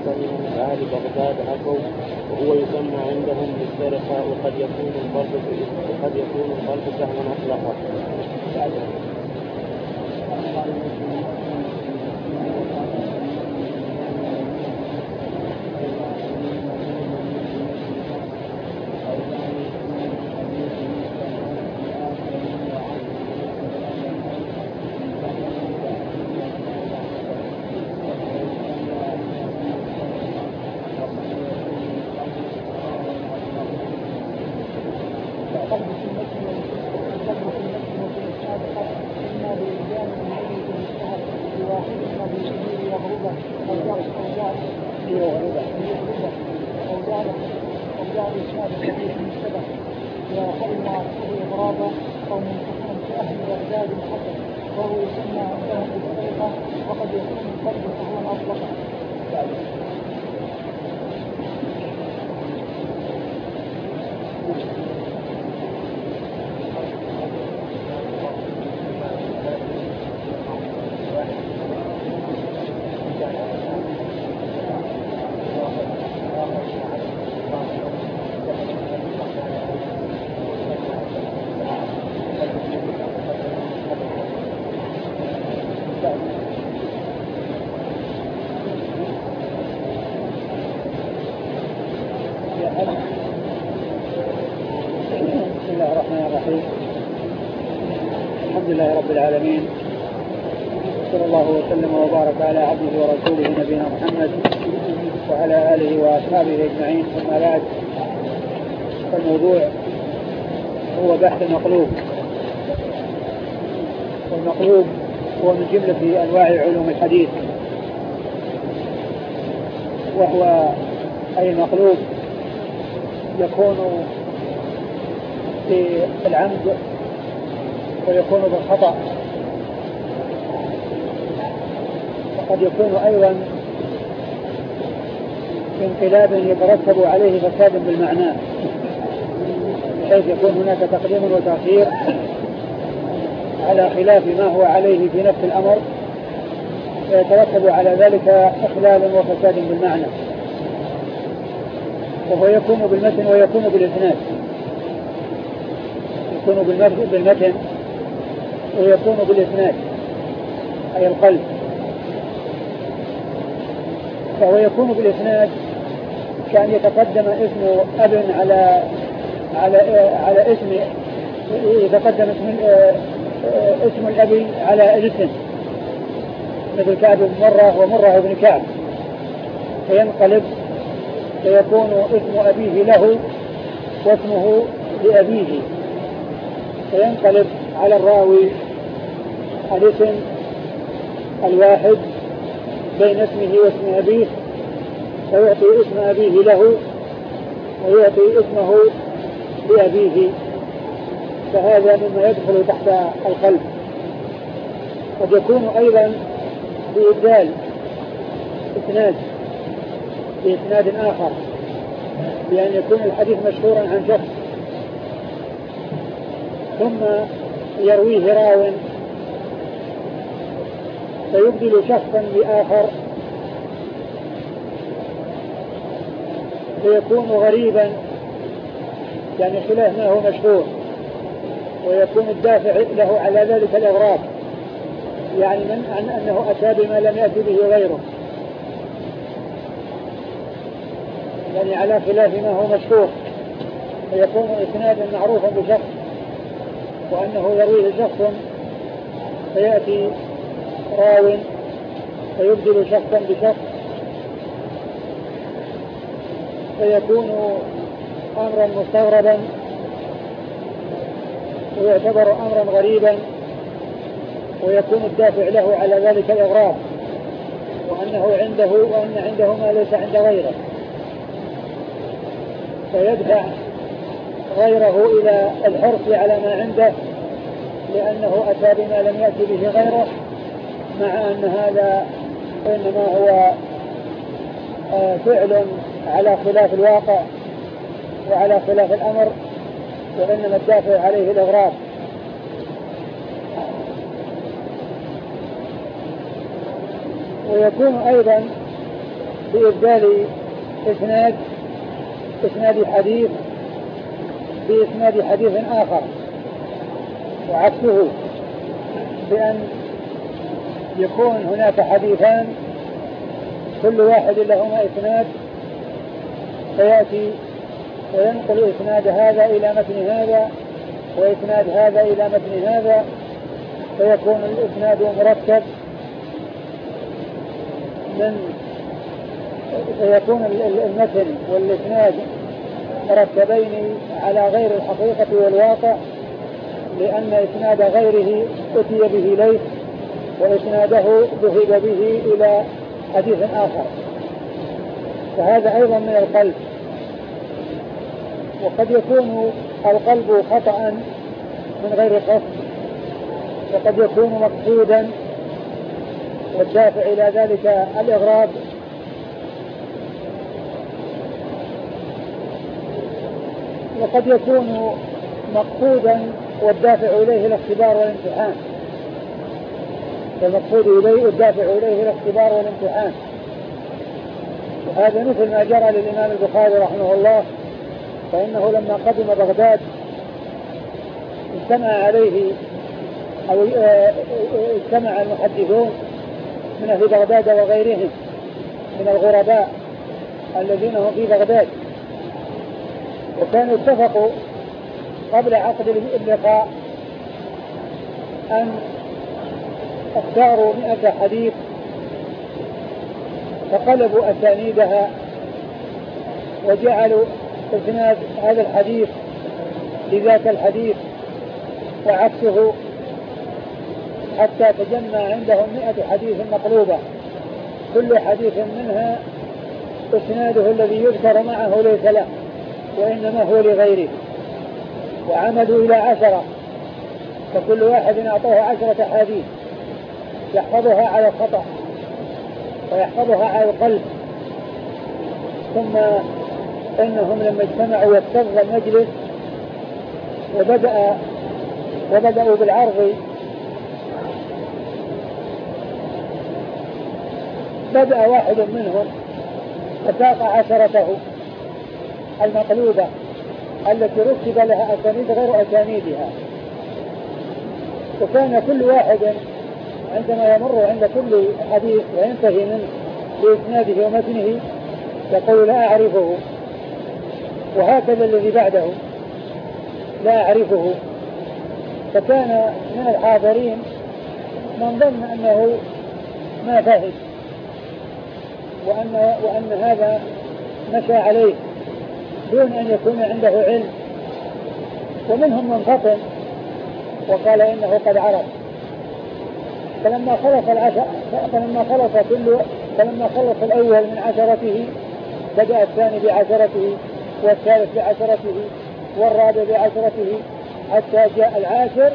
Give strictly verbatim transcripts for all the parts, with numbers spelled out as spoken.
من أهل بغداد أخو وهو يسمى عندهم بالسرقة وقد يكون الضرب وقد يكون الضرب سهوا مطلقا. العالمين صلى الله وسلم وبارك على عبده ورسوله نبينا محمد وعلى آله وأصحابه أجمعين. ثم بعد، الموضوع هو بحث المقلوب، والمقلوب هو من جملة أنواع علوم الحديث، وهو أي مقلوب يكون بالعمد ويكون بالخطأ، وقد يكون أيضا انقلاب يترتب عليه فساد بالمعنى، بحيث يكون هناك تقديم وتأخير على خلاف ما هو عليه في نفس الأمر، ويترتب على ذلك إخلال وفساد بالمعنى، وهو يكون بالمتن ويكون بالإسناد، يكون بالمتن ويكون بالإسناد أي القلب. فهو يكون بالإسناد كأن يتقدم اسم أب على على على اسم يتقدم اسم اسم الأب على الاسم، مثل كعب بن مرة ومرة بن كعب، فينقلب فيكون اسم أبيه له واسمه لأبيه، فينقلب على الراوي الاسم الواحد بين اسمه واسم أبيه، فيعطي اسم أبيه له ويعطي اسمه لأبيه، فهذا مما يدخل تحت القلب. قد يكون أيضا بإبدال إسناد بإسناد آخر، بأن يكون الحديث مشهورا عن شخص ثم يرويه راو فيبدل شخصا بآخر فيكون غريبا، يعني خلاف ما هو مشهور، ويكون الدافع له على ذلك الإغراب، يعني من عن أنه أتى بما لم يأتي به غيره، يعني على خلاف ما هو مشهور، فيكون إسنادا معروفا بشخص وأنه يرويه شخص، فيأتي راو فيبدل شخصا بشخص، فيكون أمرا مستغربا ويعتبر أمرا غريبا، ويكون الدافع له على ذلك الإغراب، وأنه عنده وأن عنده ما ليس عند غيره، فيدفع غيره إلى الحرص على ما عنده لأنه أتى بما لم يأتي به غيره، مع أن هذا إنما هو فعل على خلاف الواقع وعلى خلاف الأمر، وإنما الدافع عليه الإغراض. ويكون أيضا في إبدال إسناد إسناد حديث بإسناد حديث آخر، وعكسه بأن يكون هناك حديثان كل واحد لهما إسناد، فيأتي وينقل إسناد هذا إلى متن هذا وإسناد هذا إلى متن هذا، فيكون الإسناد مرتب من فيكون المتن والإسناد مرتبين على غير الحقيقة والواقع، لأن إسناد غيره أتي به ليس وإسناده ذهب به إلى حديث آخر، فهذا أيضا من القلب. وقد يكون القلب خطأ من غير قصد، وقد يكون مقصودا والدافع إلى ذلك الإغراب، وقد يكون مقصودا والدافع إليه الاختبار والامتحان، فالمقصود إليه والدافع إليه الاختبار والامتحان. وهذا مثل ما جرى للإمام البخاري رحمه الله، فإنه لما قدم بغداد اجتمع عليه أو اجتمع المحدثون من أهل بغداد وغيرهم من الغرباء الذين هم في بغداد، وكانوا اتفقوا قبل عقد اللقاء أن اختاروا مئة حديث فقلبوا أسانيدها وجعلوا إسناد هذا الحديث لذاك الحديث وعكسه، حتى تجمع عندهم مئة حديث مقلوبة كل حديث منها إسناده الذي يذكر معه ليس له وإنما هو لغيره، وعمدوا إلى عشرة، فكل واحد أعطاه عشرة حديث يحفظها على الخطأ ويحفظها على القلب. ثم إنهم لما اجتمعوا واكتظ المجلس وبدأ وبدأوا بالعرض، بدأ واحد منهم فساق عشرته المقلوبة التي رتب لها أسانيد غير أسانيدها، وكان كل واحد عندما يمر عند كل حديث وينتهي منه بإسناده ومتنه يقول لا أعرفه، وهكذا الذي بعده لا أعرفه. فكان من الحاضرين من ظن أنه ما فهم وأن, وأن هذا مشى عليه دون أن يكون عنده علم، ومنهم من فطن وقال إنه قد عرف. فلما خلص العشر فلما خلص كل فلما خلص الأول من عشرته بدأ الثاني بعشرته والثالث بعشرته والرابع بعشرته حتى جاء العاشر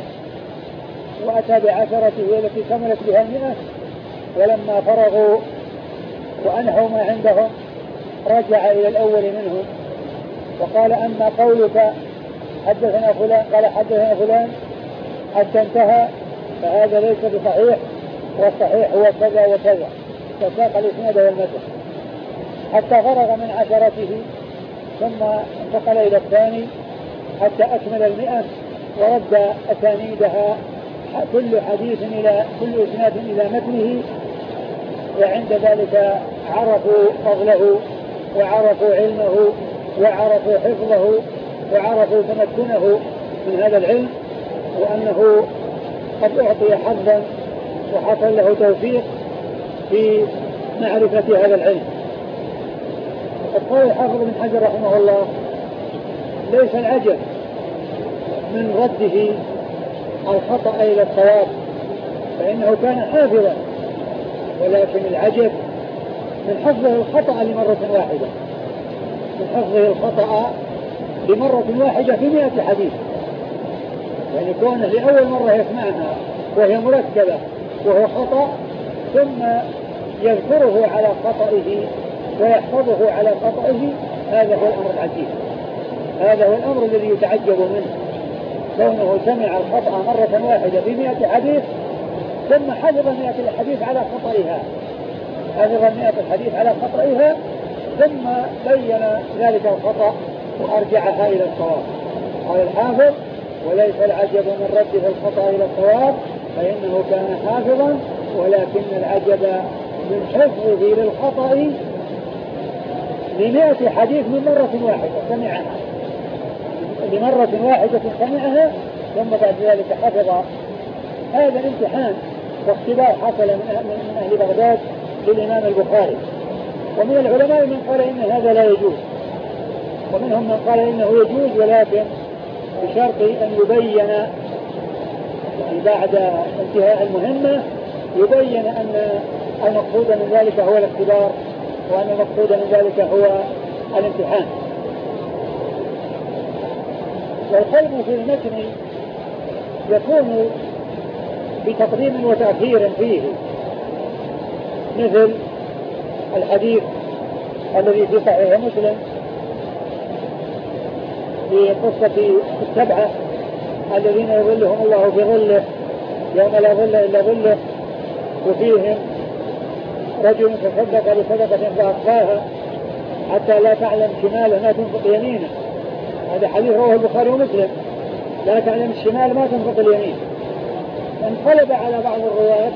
وأتى بعشرته التي كملت بها المئة. ولما فرغوا وأنحوا ما عندهم رجع إلى الأول منهم وقال أما قولك حدثنا فلان قال حدثنا فلان حتى انتهى فهذا ليس بصحيح، والصحيح هو كذا وكذا، فساق الإسناد والمتن حتى فرغ من عشرته، ثم انتقل إلى الثاني حتى أكمل المئة ورد أسانيدها كل حديث إلى كل إسناد إلى متنه. وعند ذلك عرفوا فضله وعرفوا علمه وعرفوا حفظه وعرفوا تمكنه من هذا العلم، وأنه قد أعطي حظا وحصل له توفيق في معرفة هذا العلم. قال الحافظ بن حجر رحمه الله ليس العجب من رده الخطأ إلى الصواب فإنه كان حافظا، ولكن العجب من حفظه الخطأ لمرة واحدة من حفظه الخطأ لمرة واحدة في مئة حديث، يعني كونه لأول مرة يسمعها وهي مركبة وهو خطأ ثم يذكره على خطئه ويحفظه على خطئه، هذا هو الأمر العجيب، هذا هو الأمر الذي يتعجب منه، كونه سمع الخطأ مرة واحدة في مئة حديث ثم حفظ مئة الحديث على خطئها، حفظ مئة الحديث على خطئها ثم بين ذلك الخطأ وأرجعها إلى الصواب. قال الحافظ: وليس العجب من رده الخطأ إلى الصواب فإنه كان حافظا، ولكن العجب من حفظه للخطأ لمئة حديث من مرة واحدة سمعها لمرة واحدة سمعها ثم بعد ذلك حفظ. هذا الامتحان واختبار حصل من أهل بغداد للإمام البخاري، ومن العلماء من قال إن هذا لا يجوز، ومنهم من قال إنه يجوز ولكن بشرط أن يبين يعني بعد انتهاء المهمة يبين أن المقصود من ذلك هو الاختبار وأن المقصود من ذلك هو الامتحان. والقلب في المتن يكون بتقديم وتأخير فيه، مثل الحديث الذي في صحيح مسلم في قصة السبعة الذين يظلهم الله بظله يوم لا ظل إلا ظله، وفيهم رجل تصدق بصدقة فأخفاها حتى لا تعلم شماله ما تنفق يمينه. هذا حديث رواه البخاري ومسلم، لا تعلم الشمال ما تنفق اليمين. انقلب على بعض الروايات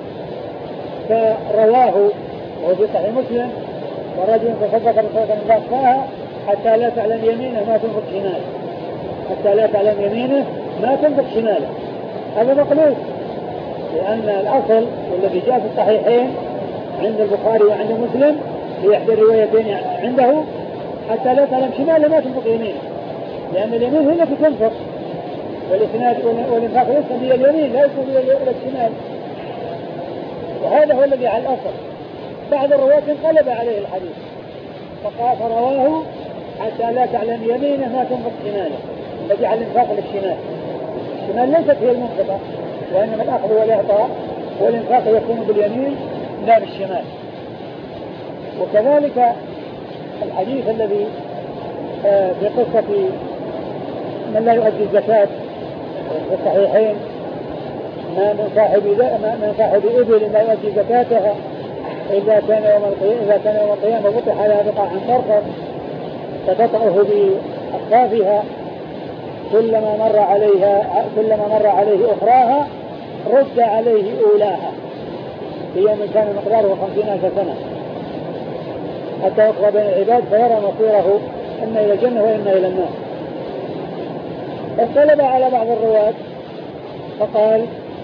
فرواه وفي صحيح مسلم: ورجل تصدق بصدقة فأخفاها حتى لا تعلم يمينه ما تنفق شماله، حتى لا تعلم يمينه ما تنفق شماله. هذا مقلوب، لأن الأصل والذي جاء في الصحيحين عند البخاري وعند مسلم في إحدى الروايتين عنده حتى لا تعلم شماله ما تنفق يمينه، لأن اليمين هي التي تنفق، والإسناد والإنفاق يسند إلى اليمين لا يسند إلى الشمال، وهذا هو الذي على الأصل. بعض الرواة انقلب عليه الحديث فقال فرواه حتى لا تعلم يمينه ما تنفق شماله، فجعل الإنفاق للشمال. الشمال ليست هي المنفقة، وإنما الأخذ والإعطاء والإنفاق يكون باليمين لا بالشمال. وكذلك الحديث الذي في قصة من لا يؤدي الزكاة في الصحيحين: ما من صاحب من صاحب إبل لا يؤدي زكاتها إذا كان يوم القيامة إذا كان يوم القيامة بطح على بقع مرقد فتطأه بأصافها كلما مر عليها كلما مر عليه أخراها رد عليه أولاها في يوم كان مقداره خمسين ألف سنة حتى يقضى بين العباد فيرى مصيره إما إلى الجنة وإما إلى النار. اختلف على بعض الرواة فقال: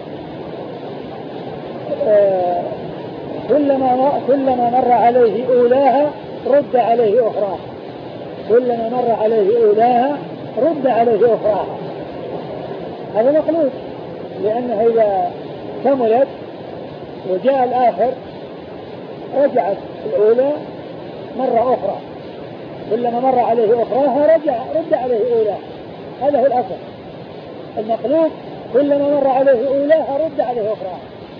آه كلما كلما مر عليه أولاها رد عليه أخراها كلما مر عليه أولاها رد عليه أخراها. هذا مقلوب، لأنها إذا كملت وجاء الآخر رجعت الأولى مرة أخرى، كلما مر عليه أخراها رجع رد عليه أولاها. هذا هو الأصل. المقلوب كلما مر عليه أولاها رد عليه أخراها.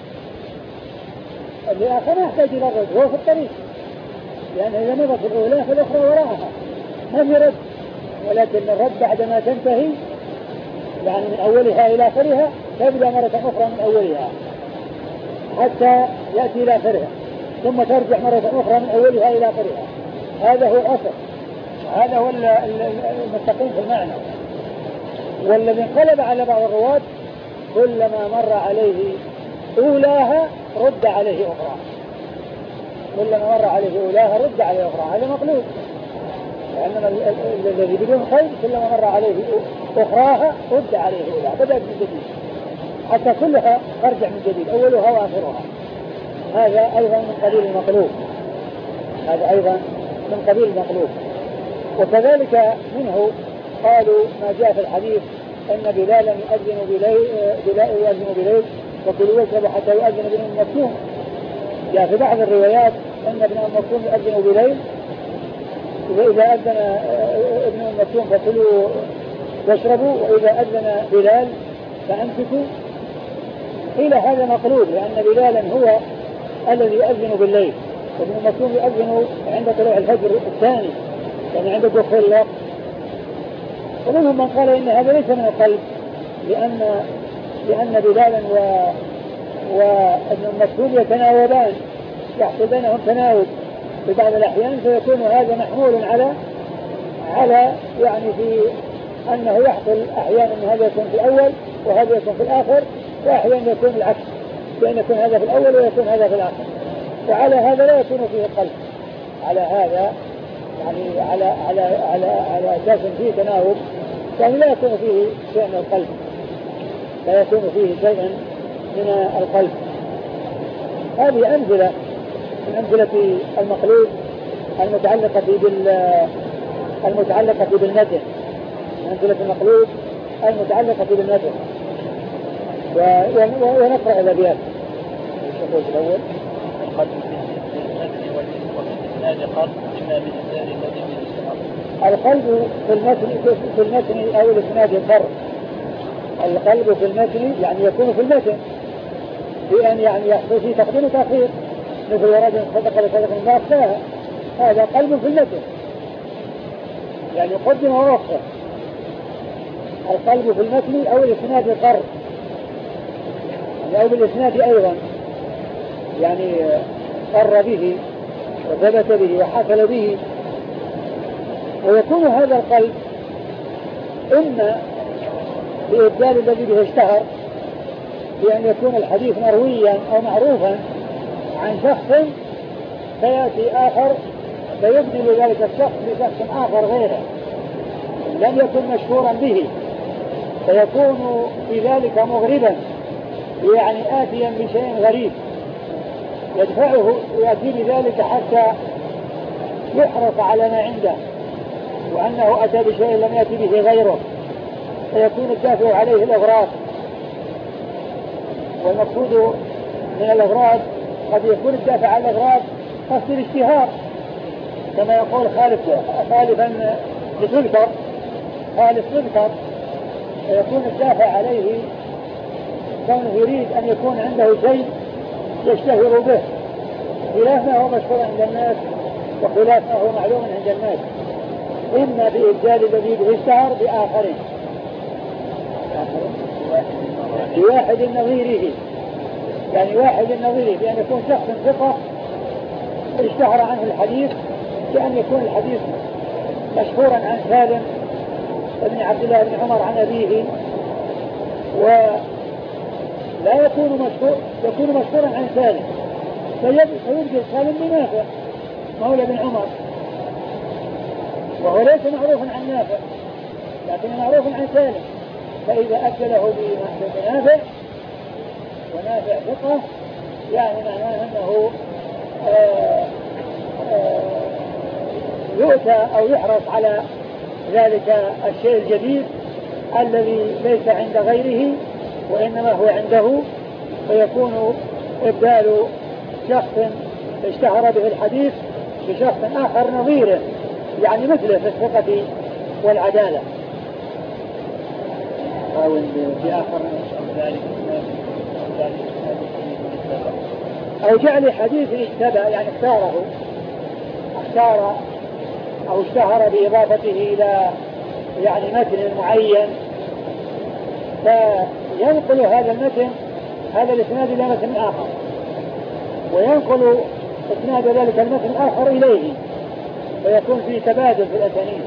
الآخر ما يحتاج إلى الرد، هو في الطريق، لأن إذا مضت الأولى فالأخرى وراءها ما في رد، ولكن الرد بعدما تنتهي يعني من أولها إلى آخرها تبدأ مرة أخرى من أولها حتى يأتي إلى آخرها ثم ترجع مرة أخرى من أولها إلى آخرها. هذا هو الأصل، هذا هو المستقيم في المعنى. والذي انقلب على بعض الرواة كلما مر عليه أولاها رد عليه أخرى كلما مر عليه أولاها رد عليه أخرى. هذا مقلوب، لأن الذي بدون قيد كلما مر عليه أخراها رد عليه أولاها، بدأت من جديد حتى كلها ترجع من جديد أولها وآخرها. هذا أيضا من قبيل المقلوب هذا أيضا من قبيل المقلوب. وكذلك منه قالوا ما جاء في الحديث أن بلالا يؤذن بليل بلال يؤذن بليل وكلوا واشربوا حتى يؤذن ابن أم مكتوم. جاء في بعض الروايات أن ابن أم مكتوم يؤذن بليل، وإذا أذن ابن أم مكتوم فكلوا واشربوا، وإذا أذن بلال فأمسكوا. قيل هذا مقلوب، لأن بلالا هو الذي يؤذن بالليل، وابن أم مكتوم يؤذن عند طلوع الفجر الثاني يعني عند دخول الوقت. ومنهم من قال إن هذا ليس من القلب، لأن لأن بلالا و وابن مكتوم يتناوبان يحصل بينهم تناوب في بعض الأحيان، فيكون هذا محمول على على يعني في أنه يحصل أحيانا أن هذا يكون في الأول وهذا يكون في الآخر، وأحيانا يكون العكس، بأن يكون هذا في الأول ويكون هذا في الآخر. وعلى هذا لا يكون فيه القلب، على هذا يعني على على على على أساس فيه تناوب، يعني لا يكون فيه شيء من القلب، لا يكون فيه شيء من القلب. هذه أمثلة من أمثلة المقلوب المتعلقة بال المتعلقة بالمتن، أمثلة المقلوب المتعلقة بالمتن. ونقرأ الأبيات. الشقوق الأول: القلب في المتن والإسناد قلب إما بالإسناد الذي به اشتهر. القلب في المتن في المتن أو الإسناد فرق. القلب في المتن يعني يكون في المتن بأن يعني يحصل فيه تقديم وتأخير، مثل ورد صدق لصدق الله أخفاها، هذا قلب في المتن يعني يقدم ويؤخر. القلب في المتن أو الإسناد قر، أو بالإسناد أيضا يعني قر به وثبت به وحصل به. ويكون هذا القلب إما بإبدال الذي به اشتهر، بأن يكون الحديث مرويا أو معروفا عن شخص فيأتي آخر فيبدل ذلك الشخص بشخص آخر غيره لم يكن مشهورا به، فيكون في ذلك مغربا، يعني آتيا بشيء غريب يدفعه ويأتي بذلك حتى يحرص على ما عنده وأنه أتى بشيء لم يأتي به غيره، فيكون الدافع عليه الأغراض. والمقصود من الأغراض قد يكون الدافع على الأغراض قصد الاشتهار، كما يقول خالف خالفا لتذكر خالف تذكر، فيكون الدافع عليه كونه يريد أن يكون عنده شيء يشتهر به خلاف ما هو مشهور عند الناس وخلاف ما هو معلوم عند الناس، إما بإبدال الذي به اشتهر بآخرين بواحد نظيره، يعني واحد نظيره بأن يكون شخص ثقة اشتهر عنه الحديث، كأن يكون الحديث مشهورا عن سالم ابن عبد الله بن عمر عن أبيه، ولا يكون مشهور يكون مشهورا عن سالم فيبدل سالم بنافع مولى بن عمر، وهو ليس معروفا عن نافع لكن معروف عن سالم، فإذا أبدله بنافع ونافع ثقة يعني معناه أنه آآ آآ يؤتى أو يحرص على ذلك الشيء الجديد الذي ليس عند غيره وإنما هو عنده، فيكون إبدال شخص اشتهر به الحديث بشخص آخر نظيره يعني مثله في الثقة والعدالة. أو في آخر ذلك أو جعل حديث اشتبه يعني اختاره اختار أو اشتهر بإضافته إلى يعني متن معين، فينقل هذا المتن هذا الإسناد إلى متن آخر، وينقل إسناد ذلك المتن الآخر إليه، فيكون في تبادل في الأسانيد،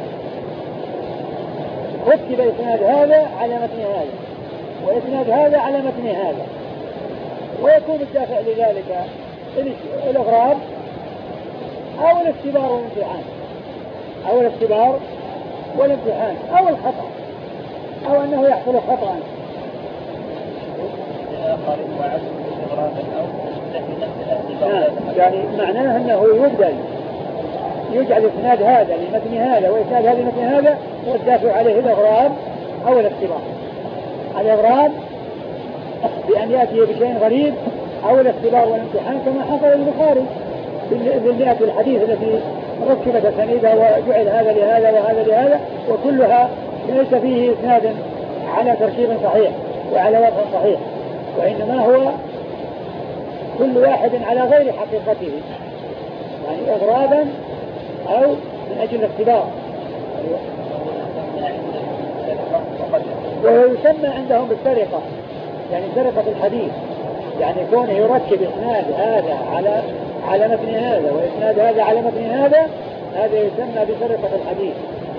رتب إسناد هذا على متن هذا وإسناد هذا على متن هذا، ويكون الدافع لذلك الإغراب أو الاختبار والامتحان أو الاختبار والامتحان أو الخطأ أو أنه يحصل خطأ. يعني معناه أنه يبدل يجعل إسناد هذا لمتن هذا وإسناد هذا لمتن هذا، والدافع عليه الإغراب أو الاختبار. الإغراب بأن يأتي بشيء غريب أو الاختبار والامتحان كما حصل البخاري بالمئة الحديث التي ركبت أسانيدها وجعل هذا لهذا وهذا لهذا، وكلها ليس فيه إسناد على تركيب صحيح وعلى وضع صحيح، وإنما هو كل واحد على غير حقيقته، يعني إغرابا أو من أجل الاختبار. ويسمى عندهم بالسرقة، يعني سرقة الحديث، يعني كونه يركب إسناد هذا على على متن هذا وإسناد هذا على متن هذا، هذا يسمى بسرقة الحديث.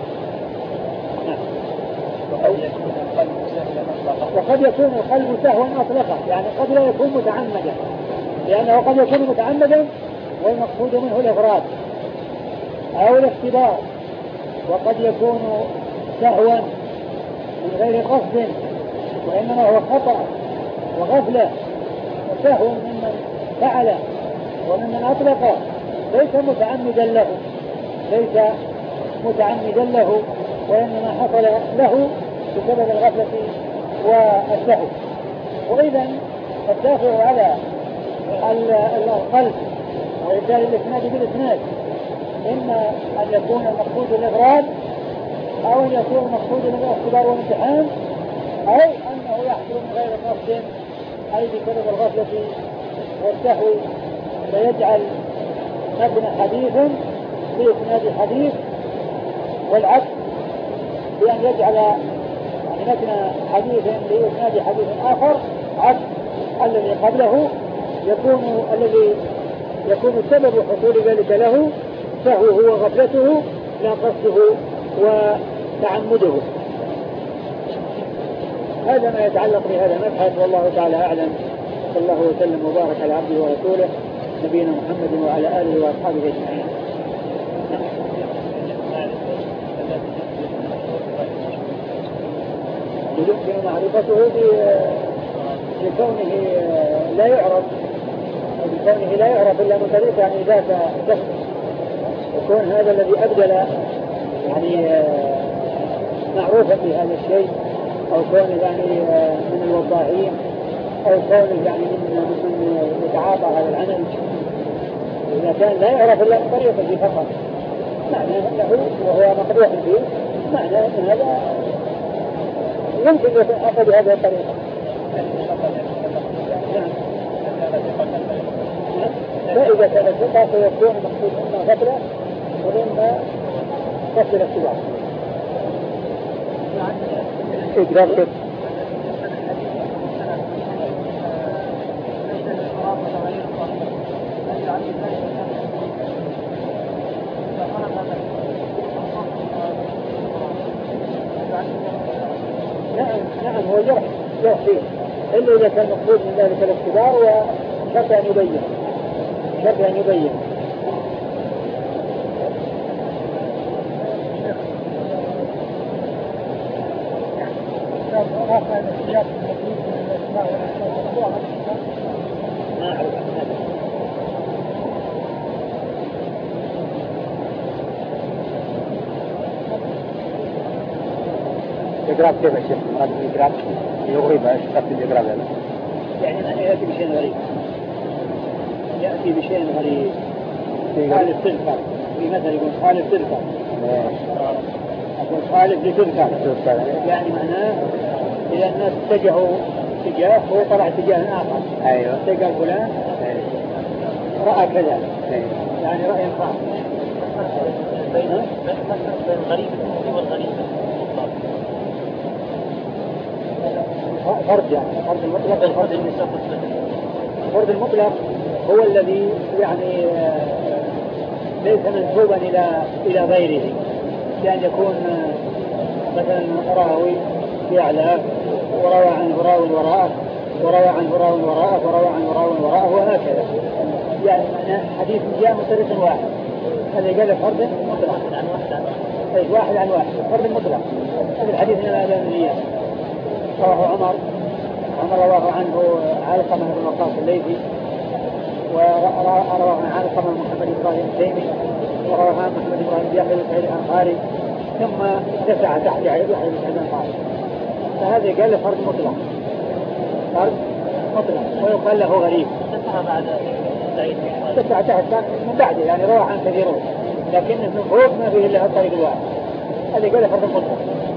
وقد يكون القلب سهوا أطلقا، يعني قد لا يكون متعمدا، لأنه قد يكون متعمدا والمقصود منه الإفراد أو الاختبار، وقد يكون سهوا من غير قصد وإنما هو خطأ وغفلة وسهو ممن فعل وممن أطلق، ليس متعمدا له ليس متعمدا له وإنما حصل له بسبب الغفلة والسهو. وإذا الدافع على القلب وإبدال الإسناد بالإسناد إما أن يكون المقصود الإفراد أو أن يكون المقصود الاختبار والامتحان، أو أنه يحصل من غير قصد أي بسبب الغفلة والسهو، فيجعل متن حديث بإسناد حديث، والعكس بأن يجعل متن حديث بإسناد حديث آخر عكس الذي قبله، يكون الذي يكون سبب حصول ذلك له سهوه وغفلته لا قصده وتعمده. هذا ما يتعلق بهذا المبحث، والله تعالى أعلم. صلى الله وسلم وبارك على عبده ورسوله نبينا محمد وعلى آله وأصحابه أجمعين. يمكن معرفته بكونه لا يعرف بكونه لا يعرف إلا من طريق يعني ذات شخص، يكون هذا الذي أبدل يعني معروفا بهذا الشيء، أو كونه يعني من الوضاعين، أو كونه يعني من يتعاطى هذا العمل. إذا كان لا يعرف إلا من طريقه فقط معنى له وهو مقدوح فيه، معنى أن هذا يمكن أن أخذ بهذه الطريقة. فإذا كان الثقة فيكون مقصود إما غفلة وإما قصد الاختبار. إدراك نعم نعم هو جرح جرح فيه، إلا إذا كان مقصود من ذلك الاختبار وشرط أن يبين شرط أن يبين ما أعرف الإقراب كيف يا شيخ؟ مراد الإقراب يغرب ايش قصد الإقراب هذا؟ يعني يأتي بشيء غريب يأتي بشيء غريب خالف تذكر، في مثل يقول خالف تذكر، أقول خالف لتذكر، يعني معناه إذا الناس اتجهوا اتجاه هو طلع اتجاه آخر. أيوه. اتجاه فلان رأى كذا. أيوه. يعني رأي خاص. بين الغريب والغريب فرد يعني فرد المطلق والفرد المطلق. الفرد المطلق هو الذي يعني ليس منسوبا إلى إلى غيره، لأن يكون مثلا راوي يعلى وروى عنه راو وراءه وروى عنه راو وراءه وروى عنه راو وراءه وهكذا، يعني معناه حديث جاء من طريق واحد، هذا قال فرد مطلق عن واحد عن واحد واحد عن واحد فرد مطلق. هذا الحديث من الأدبيات رواه عمر عمر رواه عنه علقمة بن وقاص الليثي، ورواه عن علقمة محمد إبراهيم التيمي، ورواه عن محمد إبراهيم يحيى بن الأنصاري، ثم اتسع تحت يحيى بن الأنصاري. فهذا قال فرد مطلق فرد مطلق ويقال له غريب. اتسع بعد سعيد اتسع تحت من بعده يعني رواه عن كثيرون، لكنه من فوق ما فيه إلا الطريق الواحد، هذا قال فرد مطلق.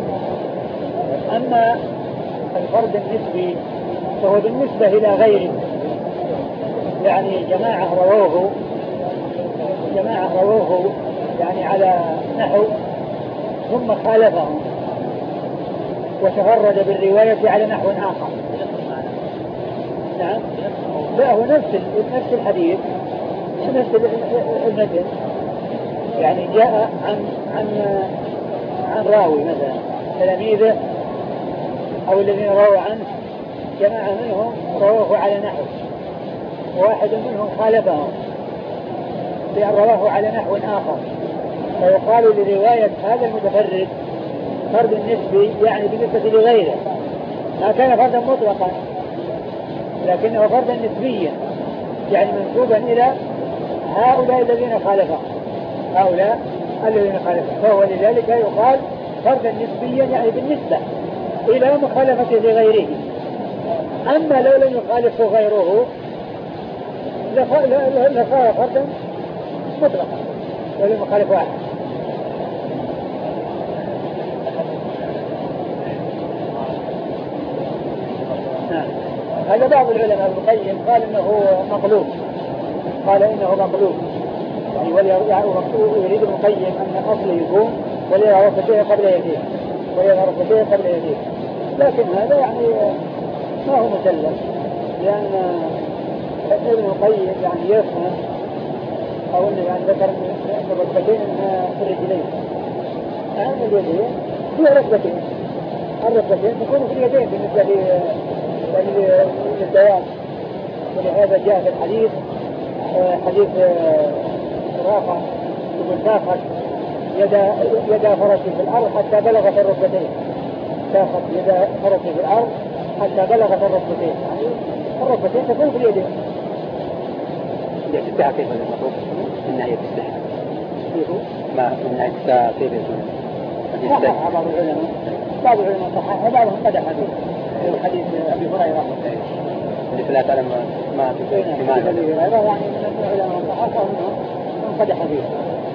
أما الفرد النسبي فهو بالنسبة إلى غيره، يعني جماعة رووه جماعة رووه يعني على نحو ثم خالفهم وتفرد بالرواية على نحو آخر. نعم لا هو نفس نفس الحديث مثل المثل يعني جاء عن عن عن راوي مثلا تلاميذه أو الذين رووا عنه جماعة منهم رواه على نحو وواحد منهم خالفهم بأن رواه على نحو آخر فيقال لرواية هذا المتفرد فرد نسبي يعني بالنسبة لغيره ما كان فردا مطلقا لكنه فردا نسبيا يعني منسوبا إلى هؤلاء الذين خالفهم هؤلاء الذين خالفهم فهو لذلك يقال فردا نسبيا يعني بالنسبة إلى مخالفته لغيره. أما لو لم يخالفه غيره لصار فردا مطلقا لو لم يخالفه أحد. هذا بعض العلماء ابن القيم قال انه مقلوب قال انه مقلوب يعني ويريد ابن القيم ان اصله يكون وليرى رفته قبل يديه وليرى رفته قبل يديه لكن هذا يعني ما هو مسلم لان ابن القيم يعني يفهم او انه يعني ذكر ان الركبتين في الرجلين يعني اليدين فيها ركبتين الركبتين تكون في اليدين بالنسبه للدوام ولهذا جاء في الحديث حديث رافع يقول ساخت يدا يدا فرسي في الأرض حتى بلغت الركبتين ساخت يدا فرسي في الأرض حتى بلغت الركبتين يعني الركبتين تكون في اليدين. تستحى كيف المطلوب من ناحية تستحى ما من ناحية تستحى كيف يكون صحح بعض العلماء بعض العلماء صحح وبعضهم قدح حديث حديث أبي هريرة اللي لا تعلم ما في لماذا أبي هريرة يعني من العلماء صححه ومنهم من قدح حديث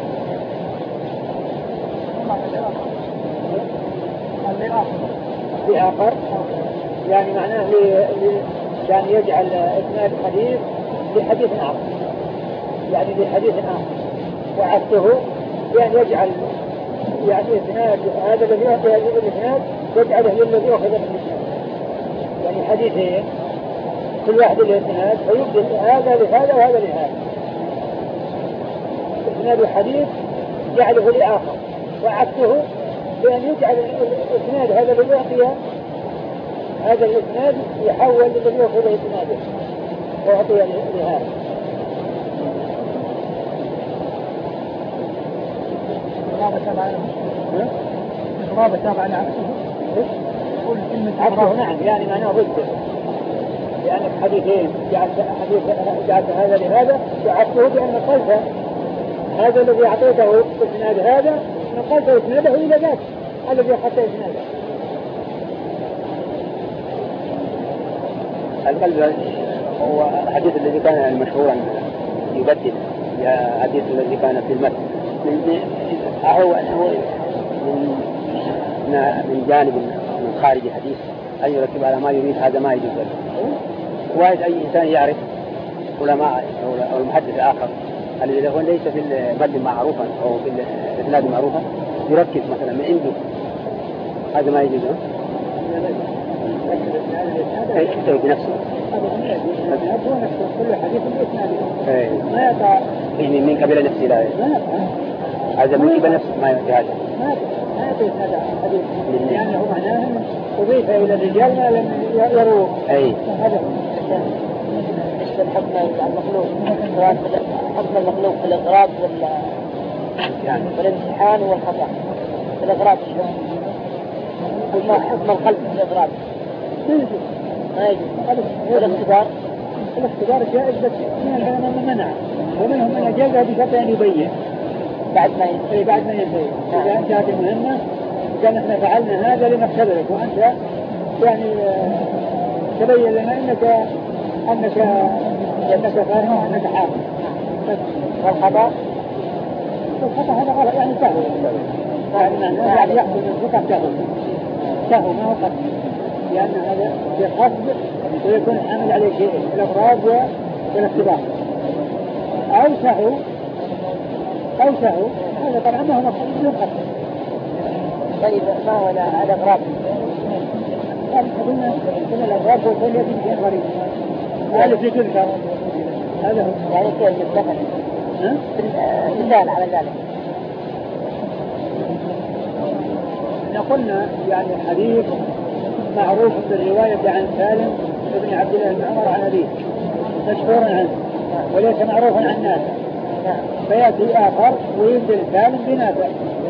في آخر يعني معناه يعني يجعل إسناد حديث لحديث آخر يعني لحديث آخر وعكسه يعني يجعل يعني إسناد هذا الذي يأتي هذا الإسناد يجعله للذي أخذ من الإسناد يعني حديثين كل واحد له إسناد فيبدل هذا لهذا وهذا لهذا إسناد الحديث يجعله لآخر وعكسه بأن يجعل الإسناد هذا الذي يعطيه هذا الإسناد يحول للذي يأخذ إسناده ويعطيه لهذا. إضراب تابع لعكسه يقول كلمة عكسه نعم يعني معناه ضده لأنك حديثين جعلت حديث جعلت هذا لهذا وعكسه بأن نقلت هذا الذي أعطيته إسناد هذا نقلت إسناده إلى ذاك الذي أخذت إسناده. القلب هو الحديث الذي كان مشهورا يبدل يا حديث الذي كان في المتن هو من من جانب من خارج الحديث أن يركب على ما يريد هذا ما يجوز له. واحد أي إنسان يعرف علماء أو المحدث الآخر الذي هو ليس في المتن معروفا أو في الإسناد معروفا يركز مثلا من عنده هذا ما يجوز له. يكتب بنفسه هو نفسه كل حديث بإسناده ما يقع من قبل نفسه لا هذا من قبل نفسه ما يأتي هذا ما يأتي هذا الحديث لأنه معناه أضيف إلى الرجال ما لم يروه أي هذا إيش الحكم المخلوق حكم المخلوق في الإضراب وال يعني والامتحان والخطأ في الإضراب شلون حكم القلب في الإضراب ما يجوز والاختبار الاختبار جائز بس من العلماء من منع ومنهم من أجازها بشرط أن يبين بعد ما ينتهي بعد ما ينتهي إذا انتهت المهمة كان احنا فعلنا هذا لنختبرك وأنت يعني تبين لنا أنك أنك أنك فاهم وأنك حافظ والخطأ الخطأ هذا غلط يعني سهو يعني يحصل من الخطأ سهو سهو ما هو قصد لأن هذا بقصد ويكون حامل عليه شيء الأفراد والاختبار أو سهو أو سهو هذا طبعا ما هو مقصود بدون قصد. طيب ما هو الأغراض؟ قلنا قلنا الأغراض هو كل يجب شيء غريب الذي تذكر هذا هو. يعني كيف المثال؟ ها؟ مثال على ذلك. احنا قلنا يعني حديث معروف بالرواية عن سالم ابن عبد الله بن عمر عن أبيه مشهور عنه وليس معروفا عن نافع، فيأتي آخر وينزل سالم بنافع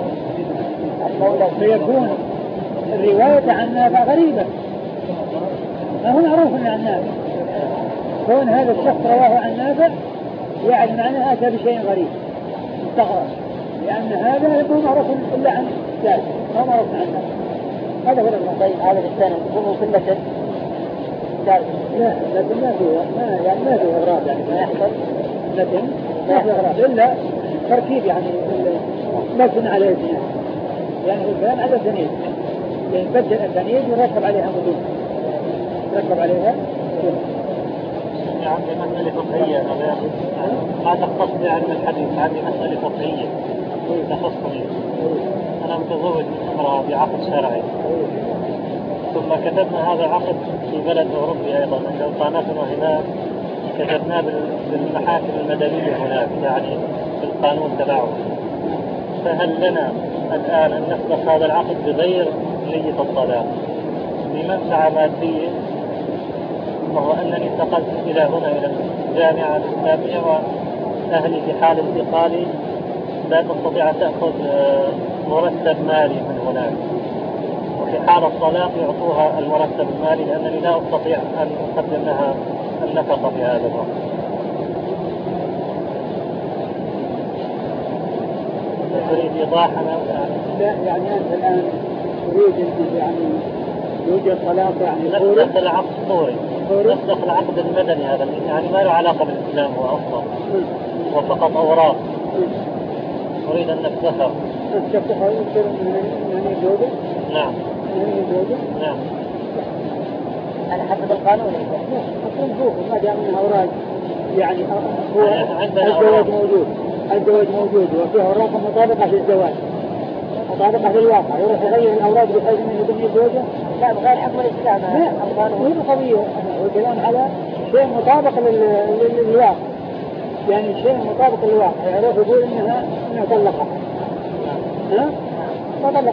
فيكون الرواية عن نافع غريبة ما هو معروف عن نافع. كون هذا الشخص رواه عن نافع يعني معناه أتى بشيء غريب مستغرب، لأن هذا لا هو معروف إلا عن سالم ما هو معروف عن نافع. هذا هو الأمر. طيب هذا الثاني يكون في المثل لا لكن ما فيه ما يعني ما فيه إغراض يعني ما يحصل لكن ما فيه إغراض إلا تركيب يعني لكن عليه اثنين يعني الكلام على الثانيين يعني بدل الثانيين يركب عليها مدود يركب عليها يعني مسألة فقهية ما تختص بعلم الحديث، هذه مسألة فقهية تخصني. أنا متزوج من امرأة بعقد شرعي ثم كتبنا هذا العقد في بلد أوروبي أيضا عند أوطاناتنا هناك، كتبناه بالمحاكم المدنية هناك يعني بالقانون تبعه. فهل لنا الآن أن نسبق هذا العقد بغير نية الطلاق بمنفعة مادية، وهو أنني انتقلت إلى هنا إلى الجامعة الإسلامية وأهلي في حال انتقالي لا تستطيع أن تأخذ مرتب مالي من هناك، وفي حال الطلاق يعطوها المرتب المالي لأنني لا أستطيع أن أقدم لها النفقة في هذا الوقت. تريد إيضاحا؟ لا يعني أنت الآن تريد يعني يوجد طلاق يعني نفس العقد الصوري نفس العقد المدني هذا يعني ما له علاقة بالإسلام هو أصلا وفقط أوراق أريد أن نفتحها. نفتحها يصير من الزوجة؟ نعم. من الزوجة؟ نعم. على حسب القانون. أصلاً هو ما دام من أوراق يعني هو الزواج موجود الزواج موجود وفيه أوراق مطابقة للزواج مطابقة للواقع يروح يغير الأوراق بحيث أنه يكون الزوجة؟ لا بغير حكم الإسلام. لا القانون هو قضية والكلام على شيء مطابق للواقع يعني شيء مطابق للواقع يعرف يقول إنها إنها طلقها ها؟ ما طلق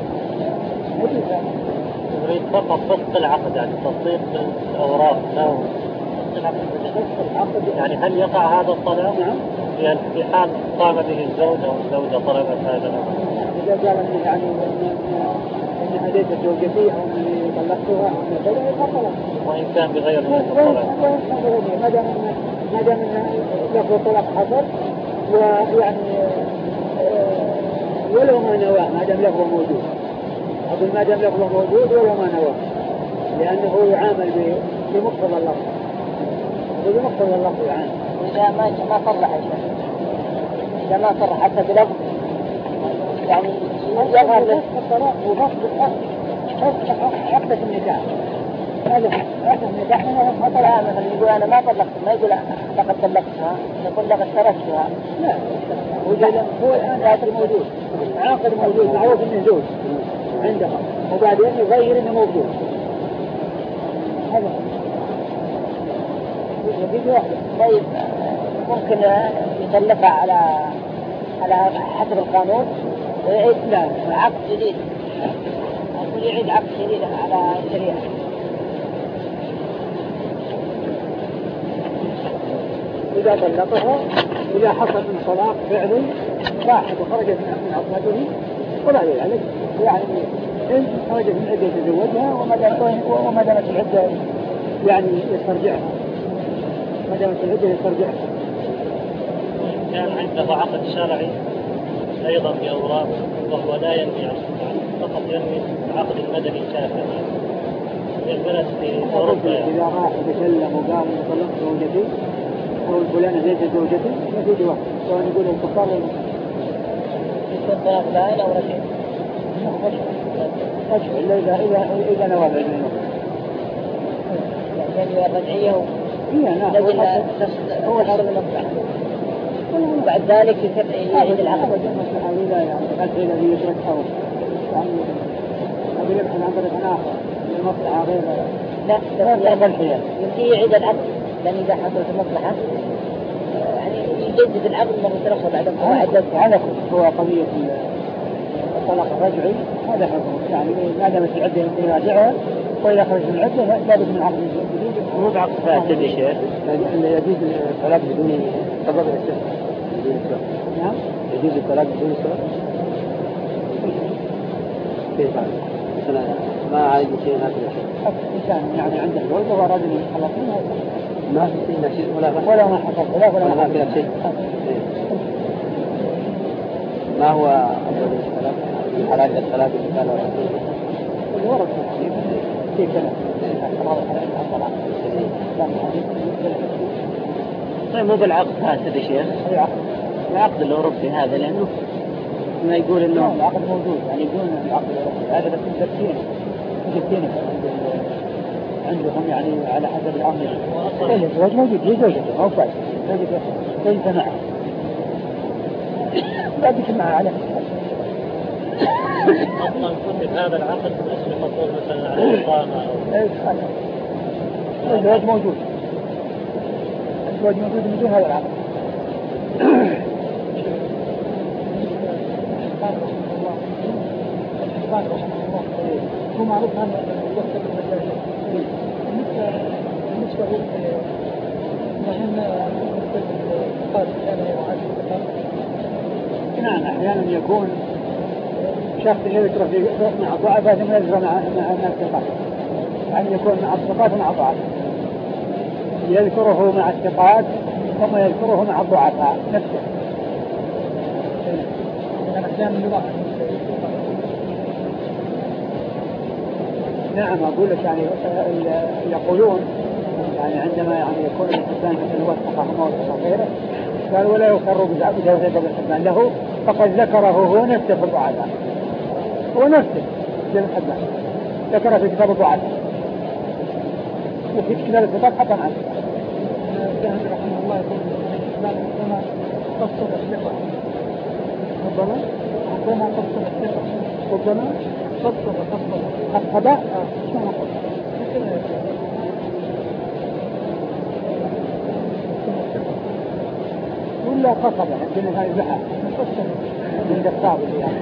يريد فقط فصل العقد يعني تصديق الأوراق لا يعني هل يقع هذا الطلاق؟ نعم. يعني في حال قام به الزوج أو الزوجة طلبت هذا إذا قال إن يعني إن هديت زوجتي أو إني طلقتها أو إن كذا يبقى طلاق وإن كان بغير نية الطلاق. ما دام ما دام لفظ الطلاق حصل ويعني ولو ما نواه ما دام لفظه موجود أقول ما دام لفظه موجود ولو ما نواه لأنه يعامل بمقتضى اللفظ بمقتضى اللفظ يعامل. إذا ما ما صرح شيء إذا ما صرح حتى بلفظ يعني يظهر له الطلاق وفصل عقدة النكاح هذا عقدة النكاح ما طلع مثلا يقول أنا ما طلقت ما يقول لقد طلقتها يقول لقد تركتها. لا هو الآن عقد موجود عقد موجود معروف إنه زوج عندها وبعدين يغير إنه موجود هذا طيب ممكن يطلقها على على حسب القانون ويعيد لا عقد جديد أقول يعيد عقد جديد على الشريعة. إذا طلقها إذا حصل من طلاق فعلي راحت وخرجت من عصمته ولا ذلك يعني إن خرجت من عدة يتزوجها وما دامت العدة يعني يسترجعها ما دامت العدة يسترجعها. كان عنده عقد شرعي أيضا بأوراق وهو لا ينوي فقط ينوي عقد المدني كافة البلد في أوروبا. إذا راح يتكلم وقال طلقت زوجتي أو الفلانة ليست زوجتي ما في جواب سواء يقول الكفار يكون طلاق بائن أو رجعي أشهر إلا إذا إذا إذا نوى بعدين يعني الرجعية هو هذا المصلحة بعد ذلك يعيد العقد. لا يعني الشيء الذي يشرك أو يعني أبي يبحث عن طريق آخر المصلحة غير لا لا يمكن يعيد العقد لأن إذا حصلت المصلحة يجدد العقد مرة أخرى بعد عدد على هو قضية الطلاق الرجعي هذا حكم يعني ما دامت العدة يمكن يراجعها وإذا خرج من العدة لا بد من عقد جديد. مو بعقد فاسد يا شيخ. يجوز الطلاق بدون سبب السبب. نعم. يجوز الطلاق بدون سبب. كيف مثلا ما عايز شيء هذا الشيء. إنسان يعني عنده زوجة وأراد أن يتخلص منها ما في شيء ولا ولا ما حصل خلاف ولا ما حصل شيء. ما هو أفضل الصلاة؟ حلال الصلاة بالنسبة للرسول. الورد في كلام. طيب مو بالعقد فاسد يا شيخ؟ العقد الأوروبي هذا لأنه ما يقول إنه العقد موجود يعني يقولون العقد الأوروبي هذا بس مدرسين مدرسين عندهم يعني على حسب الأمر. الزواج موجود هي زوجته ما هو فاسد زوجته زوجته معه. لا بيسمعها عليه. أصلاً كنت هذا العقد من أجل الحصول مثلاً على الإقامة أو الزواج موجود الزواج موجود من دون هذا العقد. هو معروف عن الوقت المجازي بالنسبة لهم نعم أحيانا يكون شخص يترك مع ضعفاء ثم يزرع مع مع الثقات يعني يكون مع الثقات ومع ضعفاء يذكره مع الثقات ثم يذكره مع الضعفاء نفسه. نعم أقول لك يعني يقولون يعني عندما يعني يكون الإنسان مثل وثقه موثق غيره قال ولا يقر بزوجة قبل الحبان له فقد ذكره هو نفسه في الضعفاء هو نفسه في الحبان ذكره في كتاب الضعفاء وفي كتاب الثقات حقا عنه. كان رحمه الله يقول الإسلام عندما قصد الثقة ربما عندما قصد الثقة ربما قصد قصد القضاء شو نقول ولا قصد عندنا هاي البحر من دقاق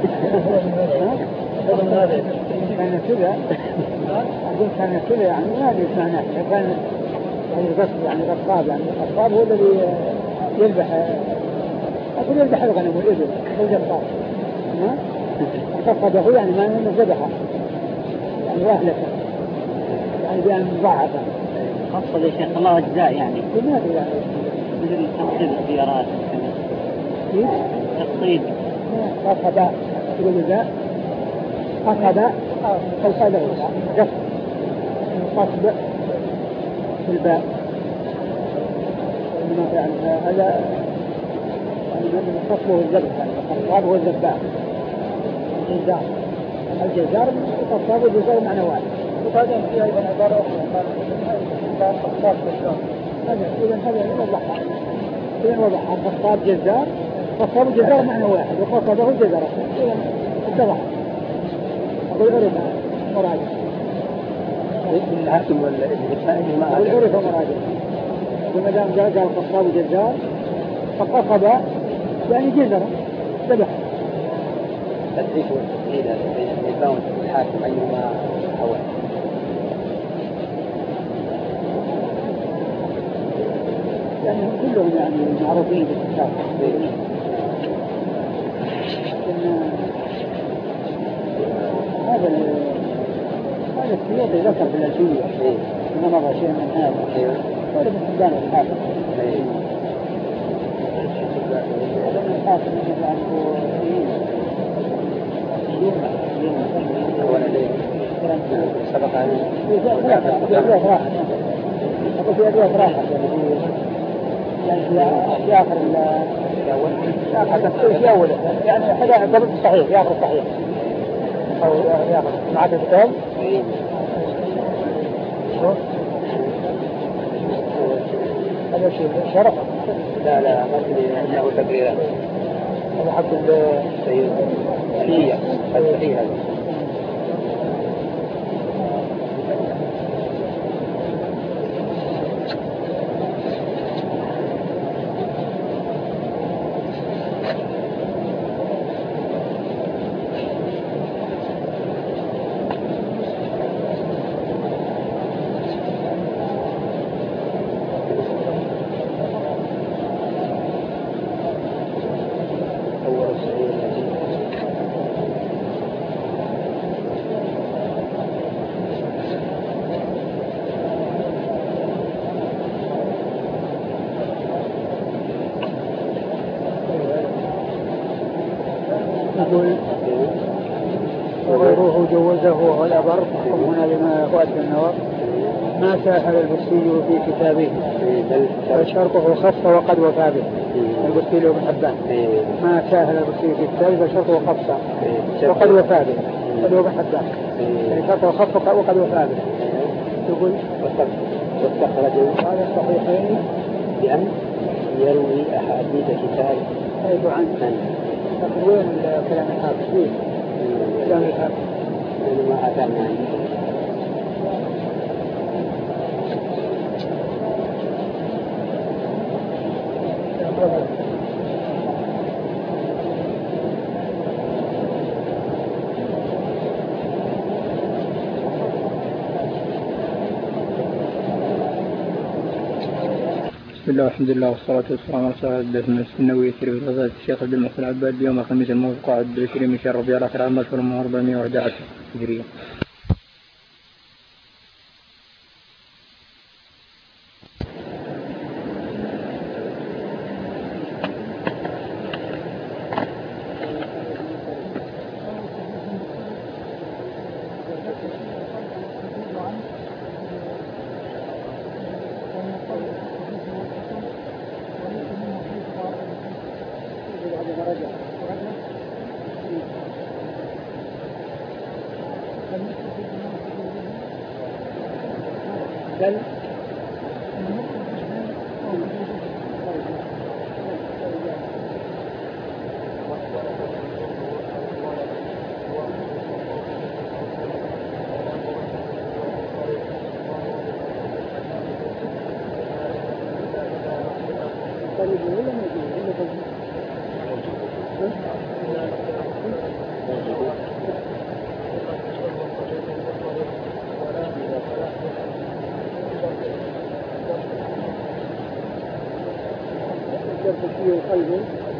يعني كان كذا أقول كان كذا يعني ما أدري إيش معناه كان يعني قصد يعني رقاب يعني الرقاب هو الذي يذبح أقول يذبح الغنم والإبل هو دقاق ها قصده يعني ما إنه ذبحه يعني وأهلكه يعني بأن ضعفه قصد يا شيخ الله أجزاء يعني لماذا يعني مثل تقصيد الخيارات كيف؟ تقصيد قصد تقول ذا قصد قصده قصد قصد في الباء يعني هذا يعني قصده الذبح يعني القصاب هو الذباح الجزار الجزار القصاب والجزار معنى واحد. وبعدين في أيضا عبارة أخرى قال قصاب جزار هذا إذا هذا وضحها إذا وضحها قصاب جزار قصاب الجزار معنى واحد وقصده الجزار إذا اتضح أقول عرف مراجع الحاكم ولا الإنسان ما أقول عرف مراجع وما دام قال قال قصاب جزار فقصد يعني جزر ذبح. التدريك والتقليد بين الإمام والحاكم أيهما أول؟ يعني هم كلهم يعني معروفين بالكتاب. لكن هذا هذا السيوطي ذكر في الألفية إنما مضى شيء من هذا ولا من حبان الحاكم. الحاكم يعني هو ولا ليه سبق عليه في أدوات راحة أقول في أدوات راحة يعني في آخر في أول يعني هذا قبل الصحيح في آخر الصحيح أو في آخر مع الكتاب هذا شيء شرف. لا لا قصدي أنه تقريرا هذا حق السيد الصحيح الصحيح يقول وغيره جوزه وهو الأبر هنا لما هو أدنى النظر ما ساهل البصري في كتابه فشرطه خف وقد وفى به. البصري وابن حبان ما ساهل البصري في كتابه فشرطه خف وقد وفى به. هذا ابن حبان يعني شرطه خف وقد وفى به. يقول واستخرج على الصحيحين بأن يروي أحاديث كتاب حيث عنه. لكن وين الكلام الحافظ فيه؟ كلام الحافظ ما أثرنا بسم الله والحمد لله والصلاة والسلام على سيدنا رسول الله النووي في رواية الشيخ عبد المحسن العباد يوم الخميس الموافق على عشرين من شهر ربيع الآخر عام ألف وأربعمائة وأحد عشر هجرية. بل في القلب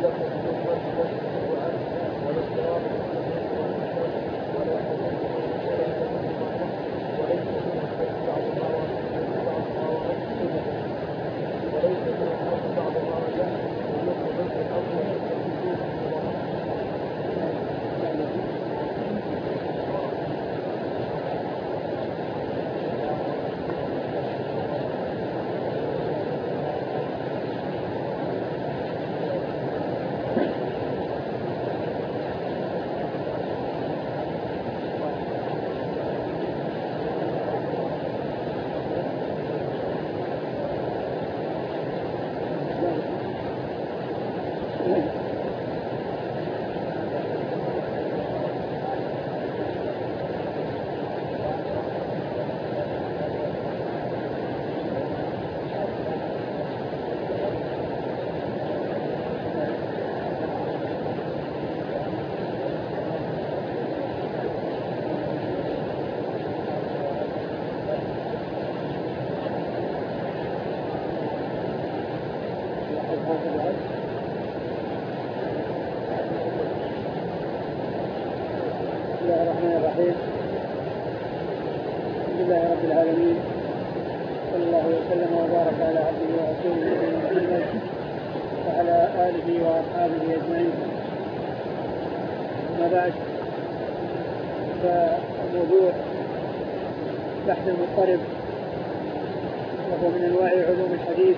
فالموضوع بحث المضطرب وهو من انواع علوم الحديث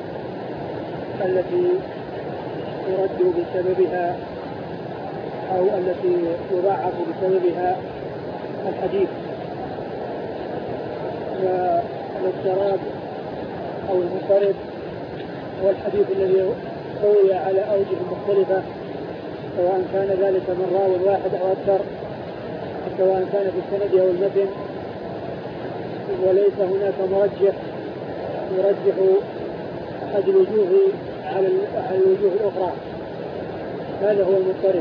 التي يرد بسببها او التي يضاعف بسببها الحديث. والاضطراب او المضطرب هو الحديث الذي روي على اوجه مختلفه سواء كان ذلك من راو واحد او اكثر سواء كان في السند او المتن وليس هناك مرجح يرجح احد الوجوه على الوجوه الاخرى. هذا هو المضطرب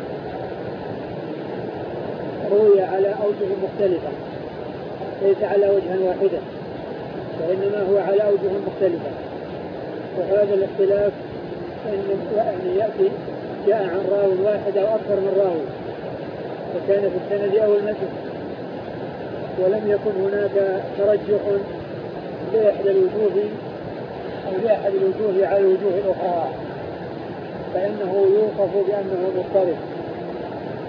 روي على اوجه مختلفه ليس على وجها واحدا وانما هو على اوجه مختلفه. وهذا الاختلاف ان ياتي جاء عن راو واحد او اكثر من راوي وكان في السند او المتن ولم يكن هناك ترجح لاحد الوجوه او لاحد الوجوه على الوجوه الاخرى فانه يوصف بانه مضطرب.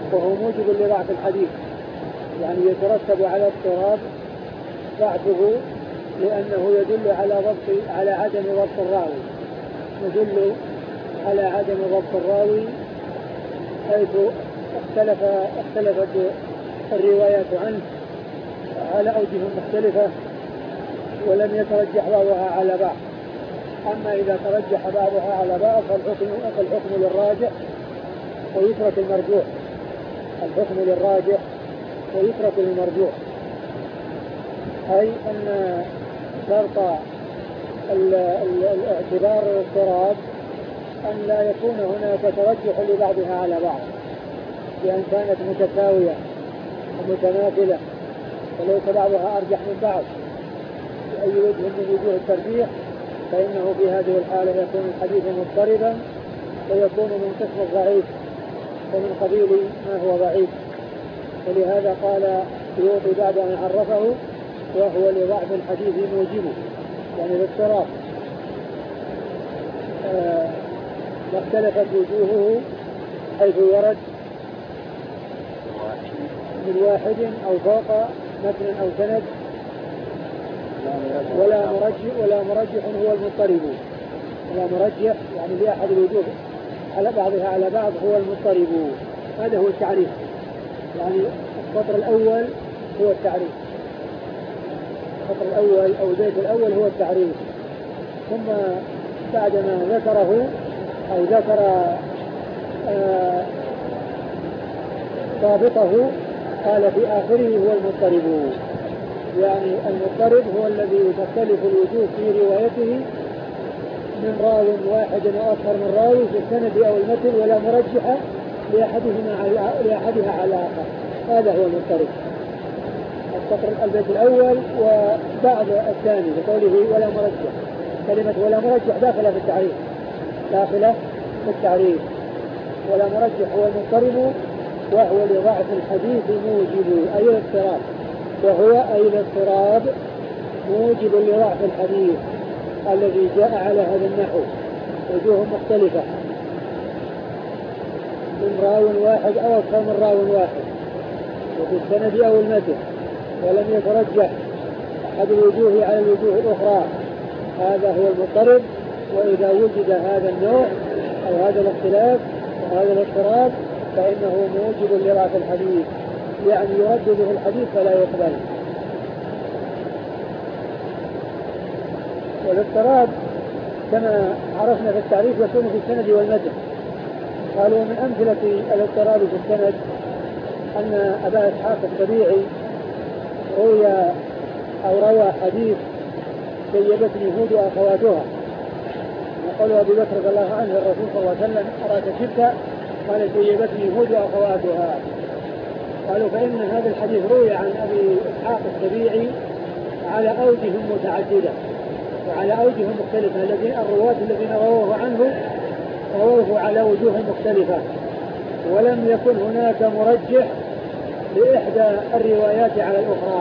وهو موجب لضعف الحديث، يعني يترتب على اضطراب ضعفه لأنه يدل على ضبط على عدم ضبط الراوي، يدل على عدم ضبط الراوي حيث اختلف اختلفت الروايات عنه على أوجه مختلفة ولم يترجح بعضها على بعض. أما إذا ترجح بعضها على بعض فالحكم, فالحكم للراجح ويترك المرجوح، الحكم للراجح ويترك المرجوح، أي أن شرط الاعتبار الاضطراب أن لا يكون هناك ترجح لبعضها على بعض، بأن كانت متساوية ومتماثلة وليس بعضها أرجح من بعض بأي وجه من وجوه الترجيح، فإنه في هذه الحالة يكون الحديث مضطربا ويكون من قسم الضعيف ومن قبيل ما هو ضعيف. ولهذا قال السيوطي بعد أن عرفه وهو لضعف الحديث موجبه، يعني الاضطراب آه واختلفت وجوهه حيث ورد من واحد أو فوق متن أو سند، ولا مرجح ولا مرجح هو المضطرب، ولا مرجح يعني لأحد الوجوه على بعضها على بعض هو المضطرب. هذا هو التعريف، يعني السطر الأول هو التعريف، السطر الأول أو البيت الأول هو التعريف، ثم بعدما ذكره أو ذكر آه ضابطه قال في آخره هو المضطرب، يعني المضطرب هو الذي تختلف الوجوه في روايته من راو واحد أو أكثر من راوي في السند أو المتن ولا مرجح لأحدهما على لأحدها على آخر، هذا هو المضطرب. السطر البيت الأول وبعض الثاني بقوله ولا مرجح، كلمة ولا مرجح داخلة في التعريف، داخلة في التعريف. ولا مرجح هو المضطرب وهو لضعف الحديث موجب أي الاضطراب، وهو أي الاضطراب موجب لضعف الحديث الذي جاء على هذا النحو وجوه مختلفة من راو واحد أو أكثر من راو واحد وفي السند أو المتن ولم يترجح أحد الوجوه على الوجوه الأخرى، هذا هو المضطرب. وإذا وجد هذا النوع أو هذا الاختلاف أو هذا الاضطراب فإنه موجب لضعف الحديث، يعني يرد به الحديث فلا يقبل. والاضطراب كما عرفنا في التعريف يكون في السند والمتن. قالوا من أمثلة الاضطراب في السند أن أبا إسحاق السبيعي روي أو روى حديث سيبتني هود وأخواتها، يقول أبي بكر رضي الله عنه الرسول صلى الله عليه وسلم أراد شدة قال سيبتني هود وأخواتها. قالوا فإن هذا الحديث روي عن أبي إسحاق السبيعي على أوجه متعددة وعلى أوجه مختلفة، الذين الرواة الذين رووه عنه رووه على وجوه مختلفة، ولم يكن هناك مرجح لإحدى الروايات على الأخرى،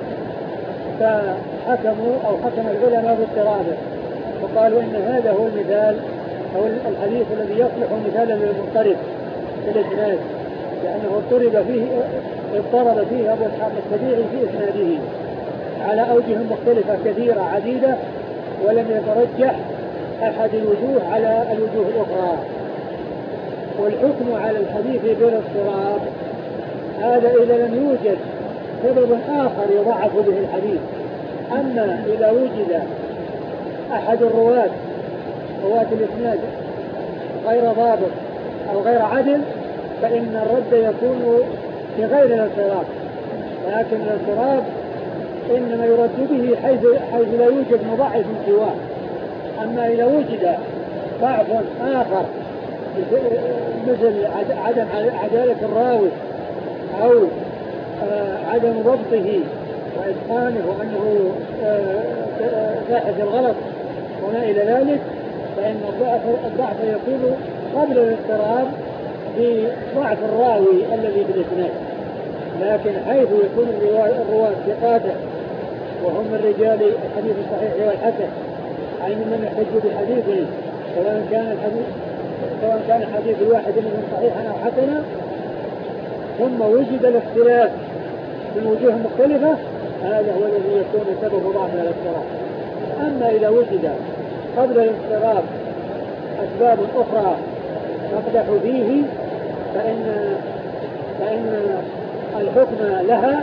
فحكموا أو حكم العلماء باضطرابه وقالوا إن هذا هو المثال أو الحديث الذي يصلح مثالا للمضطرب في الإسناد، لأنه اضطرب فيه اضطرب فيه أبو إسحاق السبيعي في إسناده على أوجه مختلفة كثيرة عديدة ولم يترجح أحد الوجوه على الوجوه الأخرى. والحكم على الحديث بالاضطراب هذا إذا لم يوجد سبب آخر يضعف به الحديث. أما إذا وجد أحد الرواة رواة الإسناد غير ضابط أو غير عدل فإن الرد يكون بغير الاضطراب، ولكن الاضطراب إنما يرد به حيث, حيث لا يوجد مضاعف سواه. أما إذا وجد ضعف آخر مثل عدم عدالة الراوي أو عدم ضبطه وإتقانه وأنه فاحش الغلط وما إلى ذلك، فإن الضعف, الضعف يكون قبل الاضطراب بضعف الراوي الذي بالإسناد. لكن حيث يكون الرواة ثقاته وهم من رجال الحديث الصحيح والحسن، أي من يحتج بحديثه سواء كان الحديث سواء كان الحديث الواحد منهم صحيحا أو حسنا، ثم وجد الاختلاف من وجوه مختلفة، هذا هو الذي يكون سبب ضعف الاضطراب. أما إذا وجد قبل الاضطراب أسباب أخرى تقدح فيه فإن فإن الحكم لها،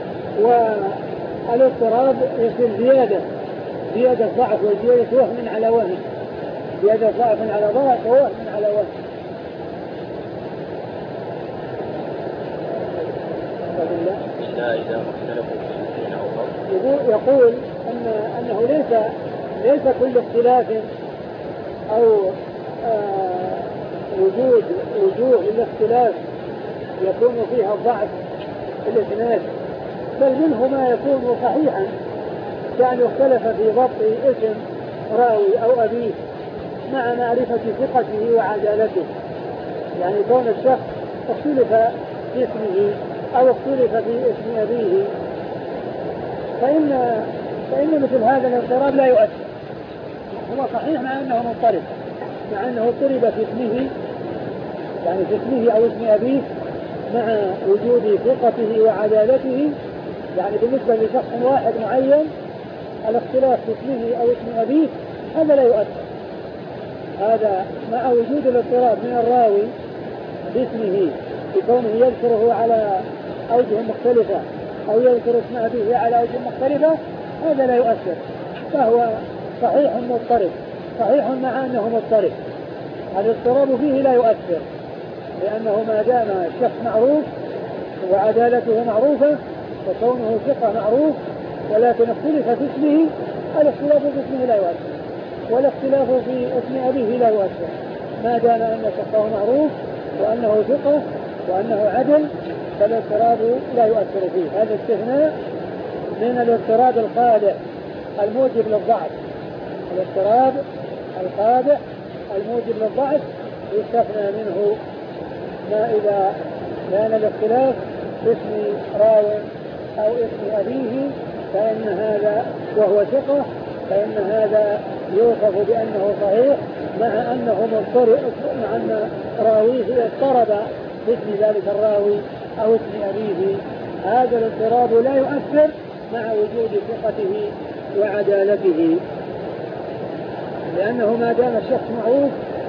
والاضطراب يصير زيادة زيادة ضعف وزيادة وهم على وهم، زيادة ضعف على ضعف ووهم على وهم. يقول أن أنه ليس ليس كل اختلاف أو آه وجود وجوه للاختلاف يكون فيها ضعف في الإسناد، بل منه ما يكون صحيحا، كان اختلف في ضبط اسم راوي أو أبيه مع معرفة ثقته وعدالته، يعني كون الشخص اختلف في اسمه أو اختلف في اسم أبيه، فإن فإن مثل هذا الاضطراب لا يؤثر. هو صحيح مع أنه مضطرب، مع أنه اضطرب في اسمه، يعني في اسمه أو اسم أبيه مع وجود ثقته وعدالته، يعني بالنسبة لشخص واحد معين الاختلاف في اسمه أو اسم أبيه هذا لا يؤثر. هذا مع وجود الاضطراب من الراوي باسمه بكونه يذكره على أوجه مختلفة أو يذكر اسم أبيه على أوجه مختلفة، هذا لا يؤثر، فهو صحيح مضطرب، صحيح مع أنه مضطرب. الاضطراب فيه لا يؤثر، لأنه ما دام الشخص معروف وعدالته معروفة وكونه ثقة معروف، ولكن اختلف في اسمه، الاختلاف في اسمه لا يؤثر، والاختلاف في اسم أبيه لا يؤثر، ما دام أن شخصه معروف وأنه ثقة وأنه عدل، فالاضطراب لا يؤثر فيه. هذا استثناء من الاضطراب الخادع الموجب للضعف. الاضطراب الخادع الموجب للضعف يستثنى منه ما إذا كان الاختلاف في اسم راو أو اسم أبيه، فإن هذا وهو ثقة فإن هذا يوصف بأنه صحيح، مع أنه مضطرب، مع أن راويه اضطرب في اسم ذلك الراوي أو اسم أبيه. هذا الاضطراب لا يؤثر مع وجود ثقته وعدالته، لأنه ما دام الشخص معروف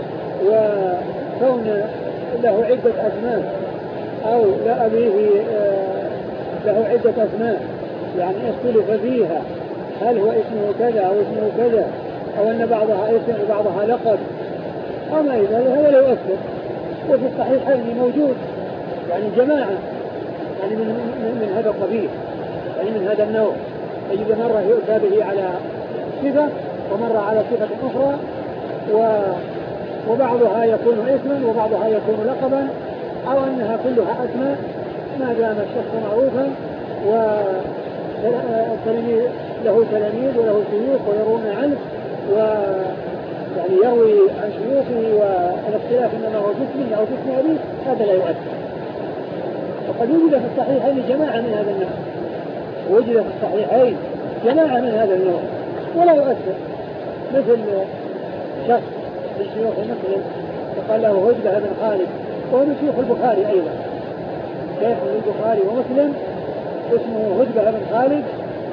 وكون له عدة أسماء أو لا أبيه له عدة أسماء يعني اختلف فيها، هل هو اسمه كذا أو اسمه كذا، أو أن بعضها اسم وبعضها لقب أو ما إذا هذا لا يؤثر. وفي الصحيحين موجود يعني جماعة يعني من, من, من هذا القبيل، يعني من هذا النوع، تجد مرة يؤتى به على صفة ومرة على صفة أخرى، وبعضها يكون اسما وبعضها يكون لقبا، أو أنها كلها أسماء ما دام الشخص معروفا والتلميذ له تلاميذ وله شيوخ ويروون عنه ويعني يروي عن شيوخه، والاختلاف إنما هو جسمه أو جسم أبيه، هذا لا يؤثر. وقد وجد في الصحيحين جماعة من هذا النوع، وجد في الصحيحين جماعة من هذا النوع ولا يؤثر، مثل شخص من شيوخ مسلم وقال له هجبة بن خالد، وهو من شيوخ البخاري أيضا، شيخ البخاري ومسلم اسمه هجبة بن خالد،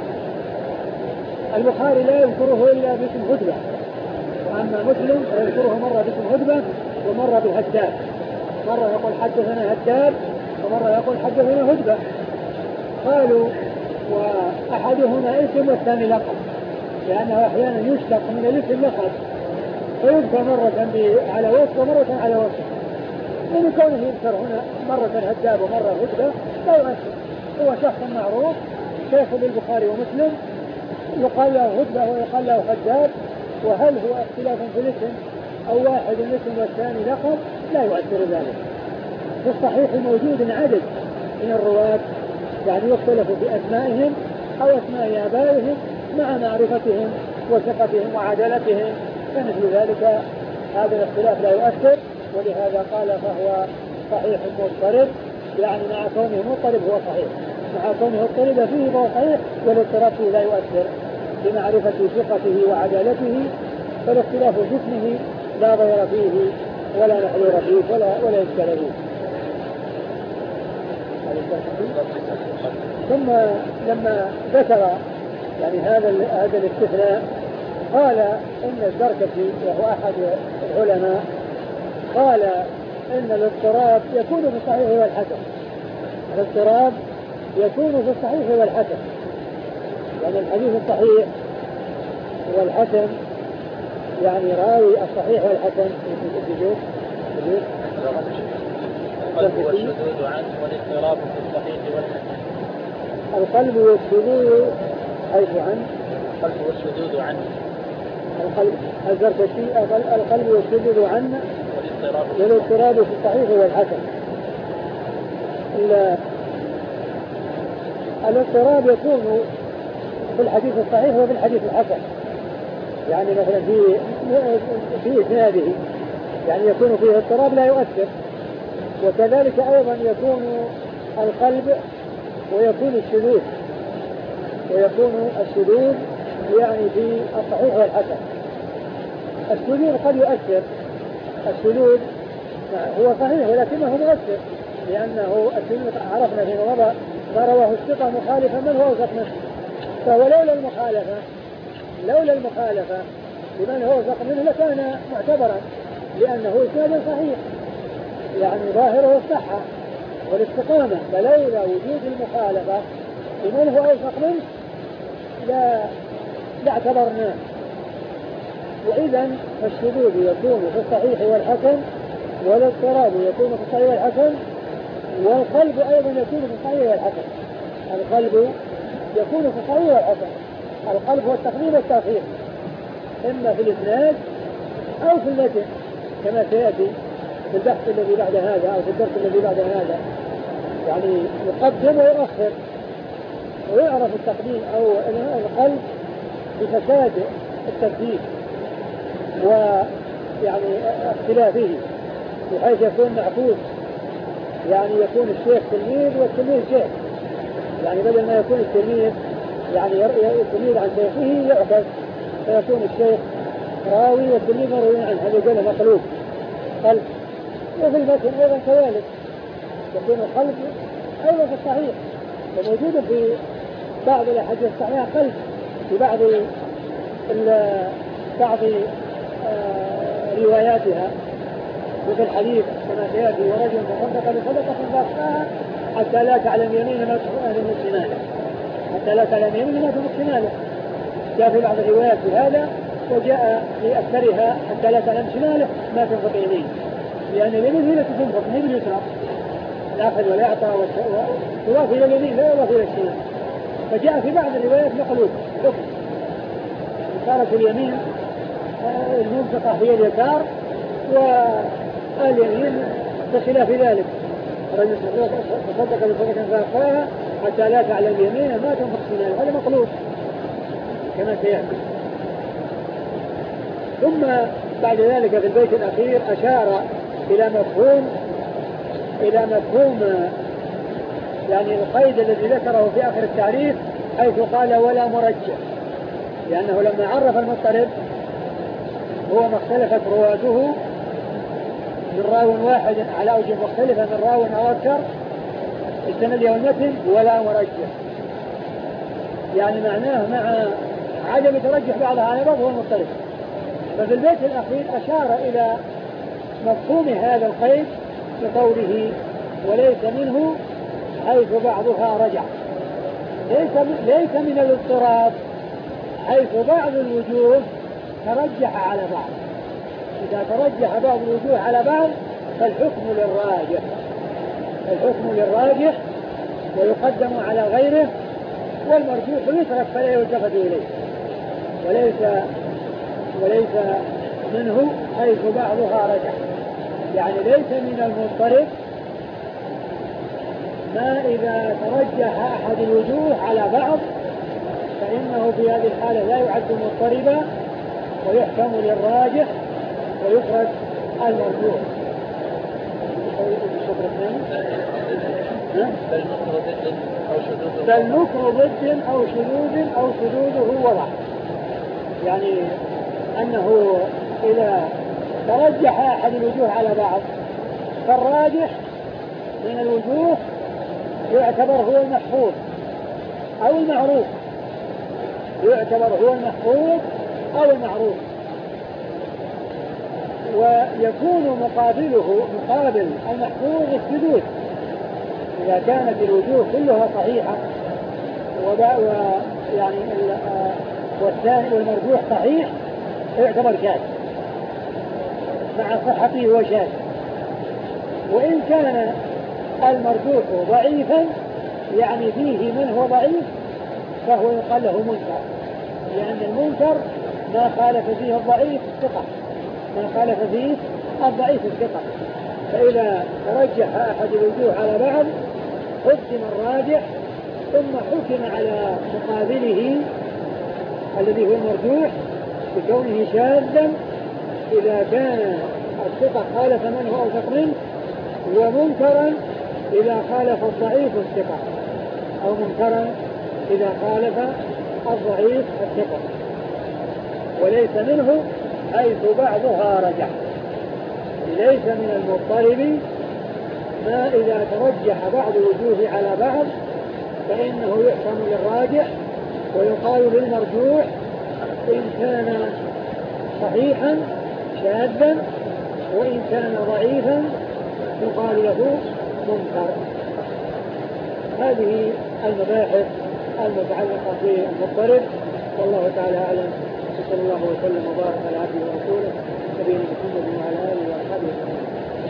البخاري لا يذكره إلا باسم هجبة، وأما مسلم يذكره مرة باسم هجبة ومرة بالهداد، مرة يقول حدثنا هداد ومرة يقول حدثنا هجبة. قالوا وأحدهما اسم والثاني لقب، لأنه أحيانا يشتق من الاسم لقب فيذكر مرة على وصف ومرة على وصف، ومن كونه يذكر هنا مرة هداد ومرة هجبة لا يؤثر، هو شخص معروف شيخ للبخاري ومسلم، يقال له هجبة ويقال له هداد، وهل هو اختلاف في الاسم أو واحد الاسم والثاني لقب لا يؤثر ذلك. في الصحيح موجود عدد من الرواة يعني يختلف في أسمائهم أو أسماء آبائهم مع معرفتهم وثقتهم وعدالتهم، فمثل ذلك هذا الاختلاف لا يؤثر، ولهذا قال فهو صحيح مضطرب، يعني مع كونه مضطرب هو صحيح، مع كونه اضطرب فيه فهو صحيح، والاضطراب فيه لا يؤثر بمعرفة ثقته وعدالته، فالاختلاف في جسمه لا ضير فيه ولا محذور فيه ولا ولا يشكل فيه. ثم لما ذكر يعني هذا هذا الاستثناء قال إن الزركشي وهو أحد العلماء قال إن الاضطراب يكون في الصحيح والحسن. الاضطراب يكون في الصحيح والحسن، يعني الحديث الصحيح والحسن يعني راوي الصحيح والحسن الجزء القلب والشذوذ عنه والاضطراب في الصحيح والحسن. القلب والشذوذ حيث عنه القلب والشذوذ عنه القلب الزركشي القلب والشذوذ عنه والاضطراب في الصحيح والحسن. الاضطراب يكون في الحديث الصحيح وفي الحديث الحسن، يعني مثلا في في إسناده يعني يكون فيه اضطراب لا يؤثر، وكذلك أيضا يكون القلب ويكون الشذوذ ويكون الشذوذ يعني في الصحيح والحسن. الشذوذ قد يؤثر، الشذوذ هو صحيح ولكنه مؤثر، لأنه الشذوذ عرفنا فيما مضى ما رواه الثقة مخالفا من هو أوثق منه، فهو لولا المخالفة لولا المخالفة لمن هو أوثق منه لكان معتبرا، لأنه إسناد صحيح يعني ظاهره الصحة والاستقامة، فلولا وجود المخالفة لمن هو أوثق منه لا لاعتبرناه. وإذا فالشذوذ يكون في الصحيح والحسن، والاضطراب يكون في الصحيح والحسن، والقلب أيضا يكون في الصحيح والحسن. القلب يكون في الصحيح والحسن. القلب هو التقديم والتأخير إما في الإسناد أو في المتن كما سيأتي في البحث الذي بعد هذا أو في الدرس الذي بعد هذا، يعني يقدم ويؤخر، ويعرف التقديم أو القلب بفساد الترتيب ويعني اختلافه بحيث يكون معكوس، يعني يكون الشيخ تلميذ والتلميذ شيخ، يعني بدل ما يكون التلميذ يعني التلميذ عن شيخه يعكس فيكون الشيخ راوي والتلميذ مروي عنه، هذا يقول مقلوب قلب. وفي المتن أيضا كذلك يكون القلب أيضا في الصحيح، وموجود في بعض الأحاديث الصحيحة قلب في بعض بعض آه رواياتها، وفي الحديث كما سيأتي ورجل تصدق بصدقة فأخفاها حتى لا تعلم يمينه ما تنفق شماله، حتى لا تعلم يمينه ما تنفق شماله. جاء في بعض الروايات بهذا، وجاء في أكثرها حتى لا تعلم شماله ما تنفق يمينه، لأن اليمين هي التي تنفق هي اليسرى، الأخذ والإعطاء والتوافي إلى اليمين لا يوافي إلى الشمال. فجاء في بعض الروايات مقلوب حكم صارت اليمين المنفقة هي اليسار واليمين بخلاف ذلك. رجل تصدق بصدقة فأخفاها حتى لا تعلم يمينه ما تنفق شماله، هذا مقلوب كما سيأتي. ثم بعد ذلك في البيت الأخير أشار إلى مفهوم إلى مفهوم يعني القيد الذي ذكره في آخر التعريف، حيث قال ولا مرجح، لأنه لما عرف المضطرب هو ما اختلفت رواته من راو واحد على أوجه مختلفة من راو أو أكثر السند والمتن ولا مرجح، يعني معناه مع عدم ترجح بعضها على بعض هو المضطرب. ففي البيت الأخير أشار إلى مفهوم هذا القيد بقوله وليس منه حيث بعضها رجع، ليس ليس من الاضطراب حيث بعض الوجوه ترجح على بعض. إذا ترجح بعض الوجوه على بعض فالحكم للراجح، الحكم للراجح ويقدم على غيره، والمرجوح يترك فلا يلتفت إليه. وليس وليس منه حيث بعضها رجح، يعني ليس من المضطرب ما إذا ترجح أحد الوجوه على بعض فإنه في هذه الحالة لا يعد مضطربا ويحكم للراجح ويخرج المرجوح. بل نكر ضد أو شذوذ أو شذوذه وضع، يعني أنه إذا ترجح أحد الوجوه على بعض فالراجح من الوجوه يعتبر هو المحفوظ أو المعروف، يعتبر هو المحفوظ أو المعروف، ويكون مقابله مقابل المحفوظ الشذوذ إذا كانت الوجوه كلها صحيحة ويعني والثاني والمرجوح صحيح يعتبر شاذ مع صحته وشاذ. وإن كان المرجوح ضعيفا يعني فيه من هو ضعيف فهو يقال له منكر، لأن المنكر ما خالف فيه الضعيف الثقة، ما خالف فيه الضعيف الثقة. فإذا ترجح أحد الوجوه على بعض حكم الراجح ثم حكم على مقابله الذي هو المرجوح بكونه شاذا إذا كان الثقة خالف من هو أوثق منه، ومنكرا إذا خالف الضعيف الثقة، أو منكرا إذا خالف الضعيف الثقة. وليس منه حيث بعضها رجح، ليس من المضطرب ما إذا ترجح بعض الوجوه على بعض فإنه يحكم للراجح ويقال للمرجوح إن كان صحيحا شاذا، وإن كان ضعيفا يقال له منكر. هذه المباحث المتعلقة بالمضطرب، والله تعالى أعلم. صلى الله وسلم وبارك على عبده ورسوله نبينا محمد وعلى آله وأصحابه وسلم.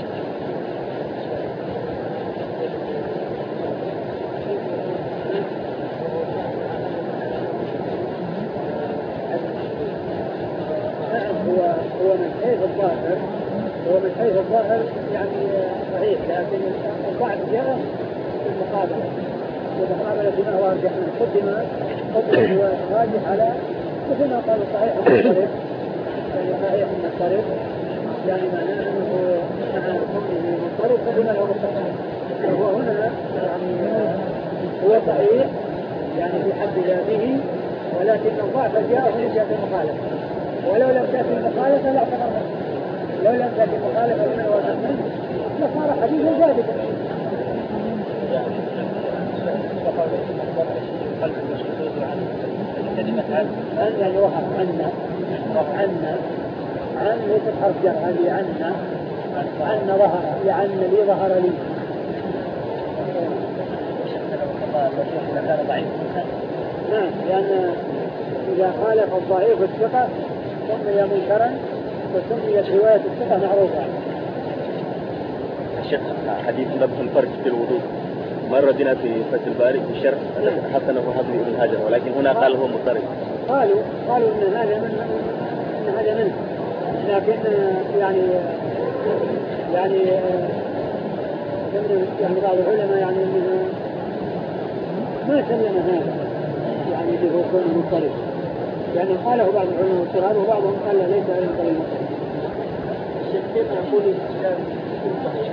هو هو من حيث الظاهر هو من حيث الظاهر يعني صحيح، لكن الضعف جاء في المقابلة، والمقابلة بما هو أرجح من قدم قدم وراجح على مثل ما قال الصحيح المضطرب، يعني صحيح المضطرب يعني معناه أنه مع كونه مضطرب قدم له مضطرب، وهو هنا يعني هو صحيح يعني في حد ذاته، ولكن الضعف جاء من جهة المخالفة، ولو لم تأتي المخالفة لاعتبرها، لو لم تأتي المخالفة لمن هو أحسن لصار حديثا ثابتا. كلمة عن يعني وحف عنا عنا عن ليست حرف جر، هذه عنا عنا ظهر لعن لي ظهر لي. نعم، لأن إذا خالف الضعيف الثقة سمي منكرا وسميت رواية الثقة معروفة. الشيخ حديث نبه الفرج في الوضوء مرة بنا في فتح الباري في الشرح حسنه حفظ ابن هاجر، ولكن هنا قال هو مضطرب. قالوا قالوا إن هذا من إن هذا منه، لكن يعني يعني يعني بعض العلماء يعني إنه ما سلم هذا يعني اللي هو كونه مضطرب، يعني قاله بعض العلماء اضطراب وبعضهم قال لا ليس على المضطرب المضطرب. الشيخ كيف نقول الإسلام صحيح؟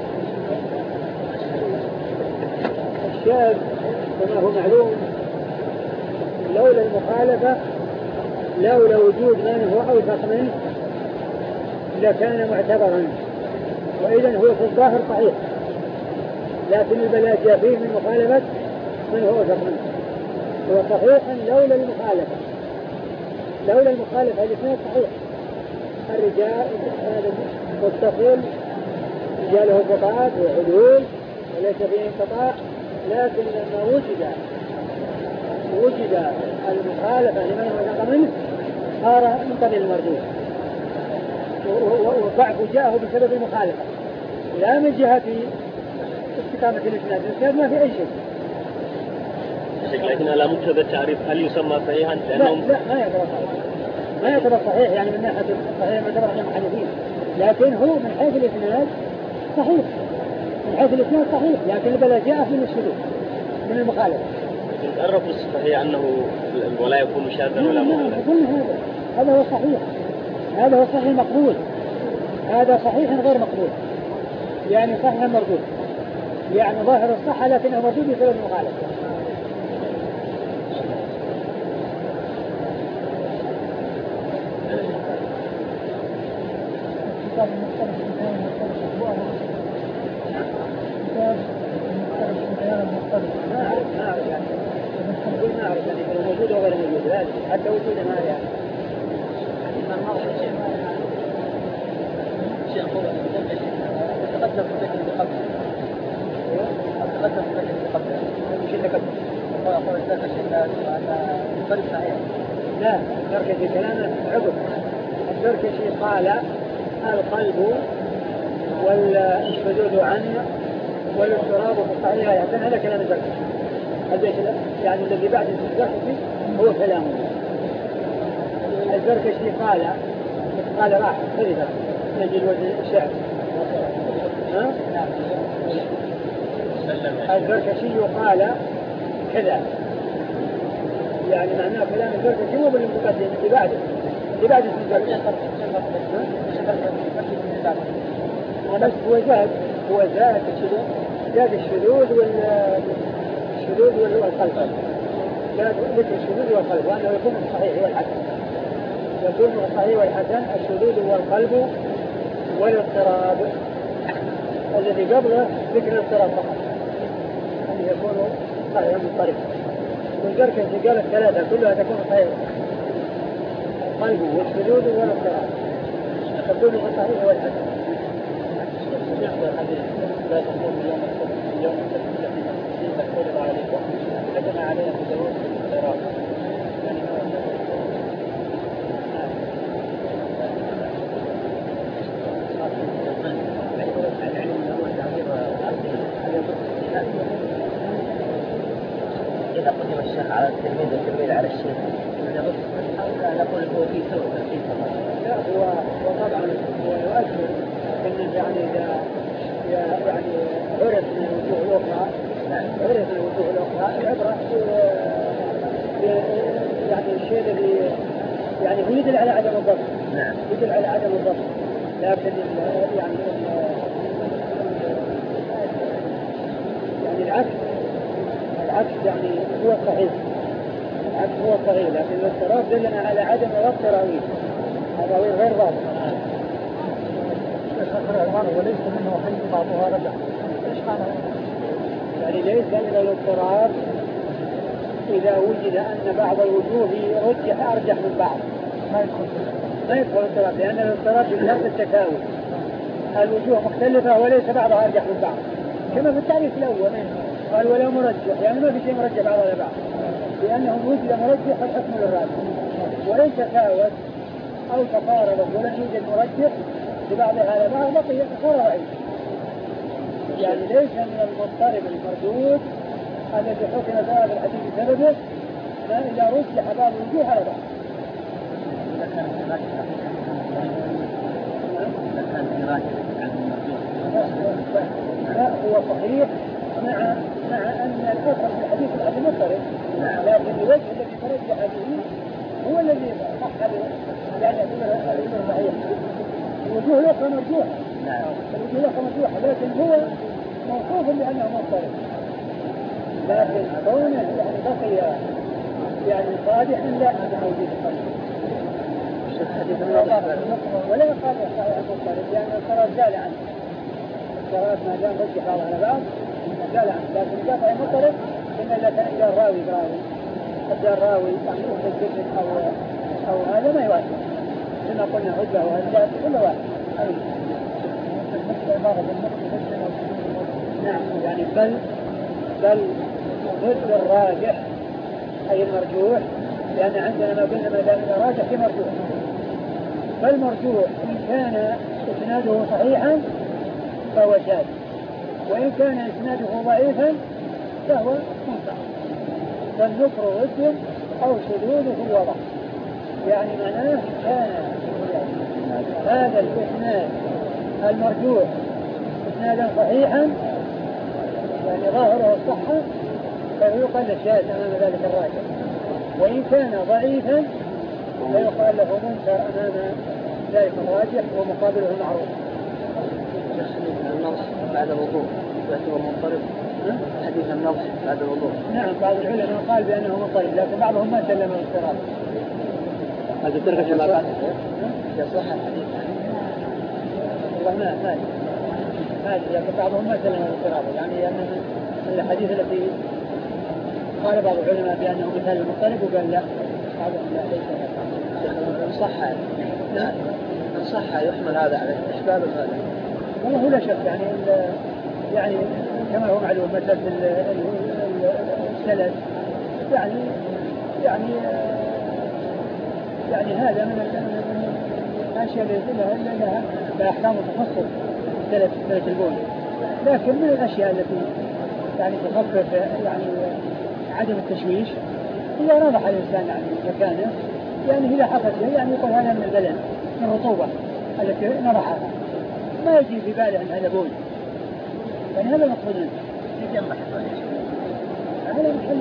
الشاذ كما هو معلوم لولا المخالفة لولا وجود من هو أوثق منه لكان معتبرا، وإذن هو في الظاهر صحيح، لكن البلاء جاء فيه من مخالفة من هو أوثق منه، هو صحيح لولا المخالفة، لولا المخالفة الاثنين صحيح. الرجال هذا متصل رجاله انقطاعات وعدول وليس فيه انقطاع، لكن لما وجد وجد المخالفة لمن هو أوثق منه صار منقبل المردود، والضعف جاءه بسبب المخالفة لا من جهة استقامة الإسناد، الإسناد ما في أي شيء. لكن على مقتضى التعريف هل يسمى صحيحا؟ لأنهم لا, لا ما يعتبر صحيح، ما يعتبر صحيح يعني من ناحية الصحيح ما يعتبر عن محدثين، لكن هو من حيث الإسناد صحيح، من حيث الإسناد صحيح، لكن البلاء جاء من الشذوذ من المخالفة. تعرف الصحيح أنه ولا يكون شاذا ولا مخالفا. هذا هذا هو صحيح، هذا هو صحيح مقبول، هذا صحيح غير مقبول، يعني صحيح مردود، يعني ظاهر الصحة لكنه مردود بسبب المخالفة. كتاب المختلف في بيان المختلف الظاهر، كتاب المختلف في بيان ما أعرف ما أعرف يعني أقول ما أعرف يعني إذا موجود أو غير موجود لازم حتى وجوده ما يعني ما نعرف شيء شيء يقول تقدم في ذكر بقبل تقدم في ذكر بقبل وش اللي قبل؟ يقول الذكر شيء أن القلب صحيح. لا الزركشي كلامه عقب. الزركشي قال القلب والشذوذ عنه والاضطراب في الصحيح يحسن. هذا كلام الزركشي يعني الذي بعد الزركشي هو كلامه. الزركشي قال قال راح كذا نجي الوزن الشعر ها الزركشي قال كذا يعني معناه كلام الزركشي مو بالمقدم اللي بعده اللي بعده الزركشي بس هو زاد هو زاد زاد الشذوذ والشذوذ والقلب زاد ذكر الشذوذ والقلب وأنه يكون الصحيح والحسن يكون الصحيح والحسن الشذوذ والقلب والاضطراب. الذي قبله ذكر الاضطراب فقط أن يكون صحيحا مضطربا. والزركشي قال الثلاثة كلها تكون صحيحة القلب والشذوذ والاضطراب تكون الصحيح والحسن. يحضر حديث لا تصوم يوم السبت يوم السبت الذي تفترض عليكم لكن علينا بدون الاضطراب يعني إذا قدم الشيخ على التلميذ والتلميذ على الشيخ نقول هو في سوء في سوء. لا هو وطبعا هو يؤثر ان يعني اذا يعني عرف من الوجوه الاخرى عرف من الوجوه الاخرى العبره يعني الشيء الذي يعني هو يدل على عدم الضبط. نعم يدل على عدم الضبط لكن يعني يعني العكس العكس يعني هو صحيح العكس هو صحيح لكن الاضطراب دلنا على عدم ضبط راويه. الراوي غير ضابط. وليس منه حي بعضها رجع. ايش معنى؟ يعني ليس من الاضطراب اذا وجد ان بعض الوجوه رجح ارجح من بعض ما يدخل ما يدخل الاضطراب لان الاضطراب بشرط التساوي. الوجوه مختلفه وليس بعضها ارجح من بعض كما في التعريف الاول قال ولا مرجح يعني ما في شيء مرجح بعض على بعض لانه وجد مرجح الحكم للراجح وان تساوت او تقاربت ولم يوجد مرجح لبعضها على بعض بقي صار رأي. يعني ليس من المضطرب المردود الذي حكم بهذا الحديث بسببه ما إذا رجح بعض الوجوه على بعض. لا هو صحيح مع مع أن الأثر في الحديث الذي مضطرب لكن الوجه الذي ترجح به هو الذي صح يعني الأمر صحيح. الوجوه الأخرى مرجوحة. نعم الوجوه الأخرى مرجوحة لكن هو موصوف بأنه مضطرب لكن كونه يعني بقي يعني صادحا لا هذا موجود ولا يقال صحيح مضطرب لأن القرار زال عنه. القرار ما دام رجح بعض على بعض زال عنه لكن قطع مضطرب إن إلا كان إذا الراوي راوي قد الراوي يعني أخذ أو أو هذا ما يواجه كما قلنا عدة وهذا كل واحد. نعم يعني بل بل ضد الراجح أي المرجوح لأن عندنا ما قلنا ما دام راجح في مرجوح فالمرجوح إن كان إسناده صحيحا فهو شاذ وإن كان إسناده ضعيفا فهو منكر فالنكر ضد أو شذوذه وضع يعني معناه كان هذا الإسناد المرجوح إسنادا صحيحا يعني ظاهره الصحة فيقال له شاذ أمام ذلك الراجح وإن كان ضعيفا فيقال له منكر أمام ذلك الراجح ومقابله المعروف. النص بعد الوضوء يعتبر مضطرب. حديث النص بعد الوضوء. نعم بعض العلماء قال بأنه مضطرب لكن بعضهم ما سلم الاضطراب. هذا ترك العلاقات يصح الحديث والله ما ما هذه لكن بعضهم ما سلم الاضطراب، يعني أن الحديث التي قال بعض العلماء بأنه مثال المطلب وقال لا بعضهم لا ليس إن صح إن صح يحمل هذا على الأسباب هذا. والله لا شك يعني يعني كما هو معلوم مسألة السلس يعني يعني يعني هذا من الأشياء التي لها لها بأحكام تخصص سلس سلس البول، لكن من الأشياء التي يعني تخفف يعني عدم التشويش إذا نضح الإنسان يعني مكانه، يعني إذا حصل شيء يعني يقول هذا من البلن من الرطوبة التي نضحها، ما يجي في باله أن هذا بول، يعني هذا المقصود منه. هذا محل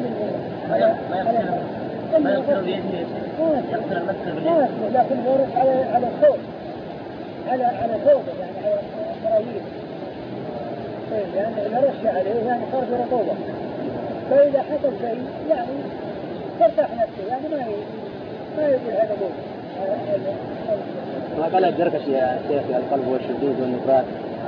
ما يقتل بيده يقتل المسلم لكن يورث على على الثوب على على ثوبه يعني على مراويل، يعني إذا رش عليه يعني صار في رطوبة، فإذا حصل شيء يعني ترتاح نفسه يعني ما ما يقول هذا بول. ما قال الزركشي يا شيخ القلب والشذوذ والنفرات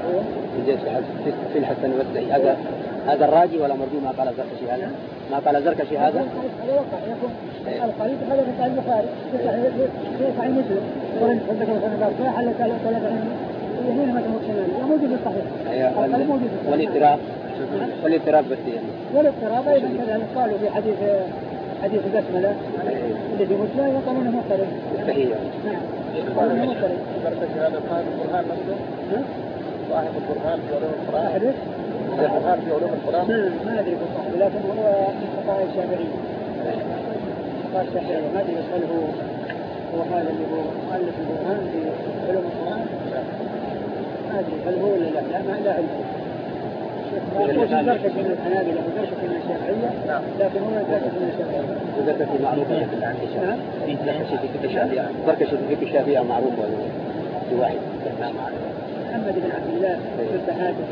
في الحسن والسعي هذا هذا الراجي ولا مرجو؟ ما قال الزركشي هذا ما قال الزركشي هذا هذا وقع يكون القلب هذا في صحيح البخاري في صحيح مسلم ورد حدك الخنقار حل ثلاث يمين ما تمكنان موجود في الصحيح القلب موجود في والاضطراب والاضطراب بس يعني والاضطراب أيضا كذا قالوا في حديث حديث البسملة الذي مسلم يقولون مختلف صحيح. نعم يقولون مختلف. بركة هذا القرآن القرآن نفسه صاحب القرآن في علوم القرآن أحدث القرآن في علوم القرآن ما أدري بالضبط لكن هو من فقهاء الشافعي فقهاء الشافعي ما أدري هل هو هو هذا اللي هو مؤلف القرآن في علوم القرآن ما أدري هل هو ولا لا لا ما لا علم. وذكرت من الحنابلة وذكرت من الشافعية لكن هو ذكرت من الشافعية. وذكرت معروفة عند الشافعية. في ذكرت في الشافعية ذكرت في الشافعية معروفة في واحد. محمد بن عبد الله بن بهادر.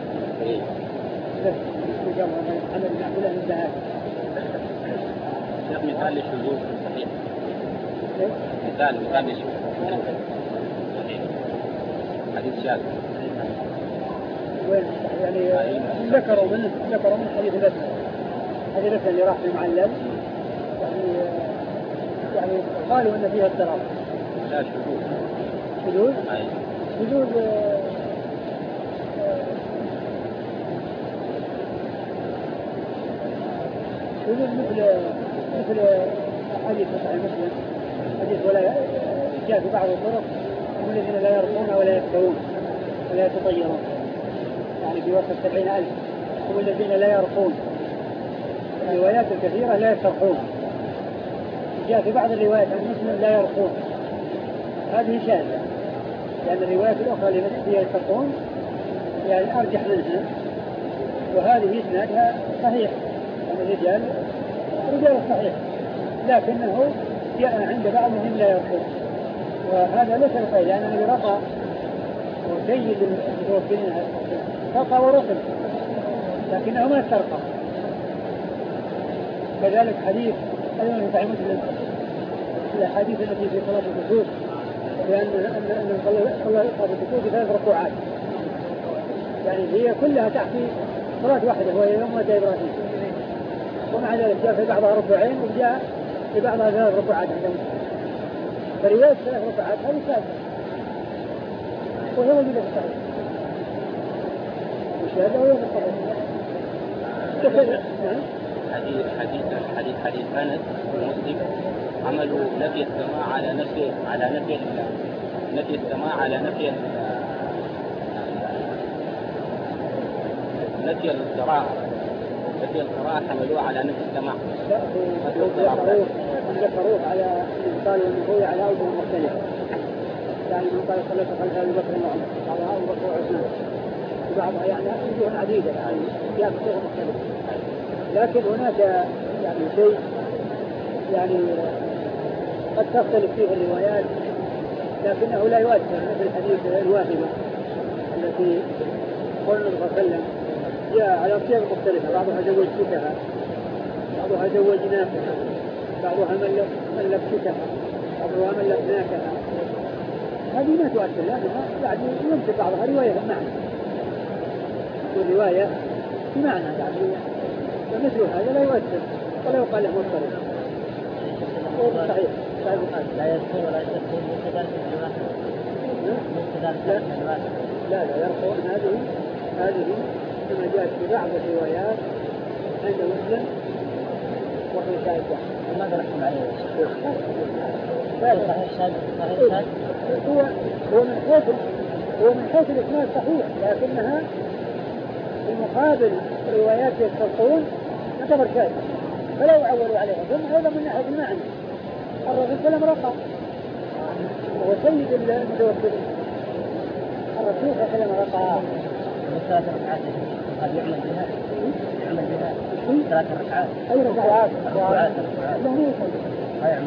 محمد بن عبد الله بن بهادر. شيخ مثال للشذوذ صحيح. مثال مثال للشذوذ. حديث شاذ. وين يعني ذكروا من ذكروا من حديث البسمة حديث البسمة اللي راح في المعلل يعني يعني قالوا ان فيها اضطراب. لا شذوذ. شذوذ؟ شذوذ شذوذ مثل مثل حديث صحيح مسلم حديث ولا جاء في بعض الطرق هم الذين لا يرقون ولا يكتوون ولا يتطيرون يعني بوصف سبعين ألف هم الذين لا يرقون. الروايات الكثيرة لا يسترقون. جاء في بعض الروايات عن مسلم لا يرقون هذه شاذة لأن الروايات الأخرى اللي فيها يسترقون يعني أرجح منها وهذه إسنادها صحيح يعني الرجال رجال الصحيح لكنه جاء عند بعضهم لا يرقون وهذا ليس الخير لأن الذي رقى وسيد المتوكلين رقى ورقم لكنه ما استرقى. كذلك حديث أيضا في صحيح مسلم الأحاديث التي في صلاة الكسوف لأن أن صلاة الكسوف ثلاث ركوعات يعني هي كلها تحكي صلاة واحدة وهي يوم ولد إبراهيم ومع ذلك جاء في بعضها ركوعين وجاء في بعضها ثلاث ركوعات فرواية ثلاث ركوعات هذه ثالثة وهي موجودة في الصحيح وشهادة وهي في الصحيح. حديث حديث حديث حديث أنس ومسلم عملوا نفي السماع على نفي على نفي نفي السماع على نفي نفي القراءة نفي القراءة حملوه على نفي السماع. ذكروه على قال النبوي على أوجه مختلفة يعني من قال صلى خلف أبي بكر وعمر على أبو بكر وعثمان وبعضها يعني وجوه عديدة يعني جاء بصيغة مختلفة لكن هناك يعني شيء يعني قد تختلف فيه الروايات لكنه لا يؤثر مثل حديث الواهبة التي قال النبي صلى الله عليه وسلم جاء على صيغ مختلفة بعضها زوج شتها بعضها زوج نافها بعضها ملك شتها بعضها ملك ناكها هذه ما تؤثر لأنها بعد يمسك بعضها رواية معنى والرواية بمعنى يعني فمثل هذا لا يؤثر ولا يقال له مضطرب. صحيح لا يذكر ولا يذكر من كذلك الجماعة من كذلك الجماعة. لا لا يرفعون هذه هذه كما جاءت في بعض الروايات عند مسلم وفي شاهد. ماذا نحكم عليه يا شيخ؟ صحيح شاهد صحيح شاهد. هو هو من حيث هو من حيث الإسناد صحيح، لكنها في مقابل روايات يستلقون تعتبر شاذة فلا يعولوا عليها. ثم أيضا من ناحية المعنى الرسول صلى الله عليه وسلم رقى وهو سيد المتوكلين. الرسول صلى الله عليه وسلم رقى ثلاث ركعات قد يعمل بها يعمل بها ثلاث ركعات. أي ركعات؟ ركعات لا مو يصلي. ما يعمل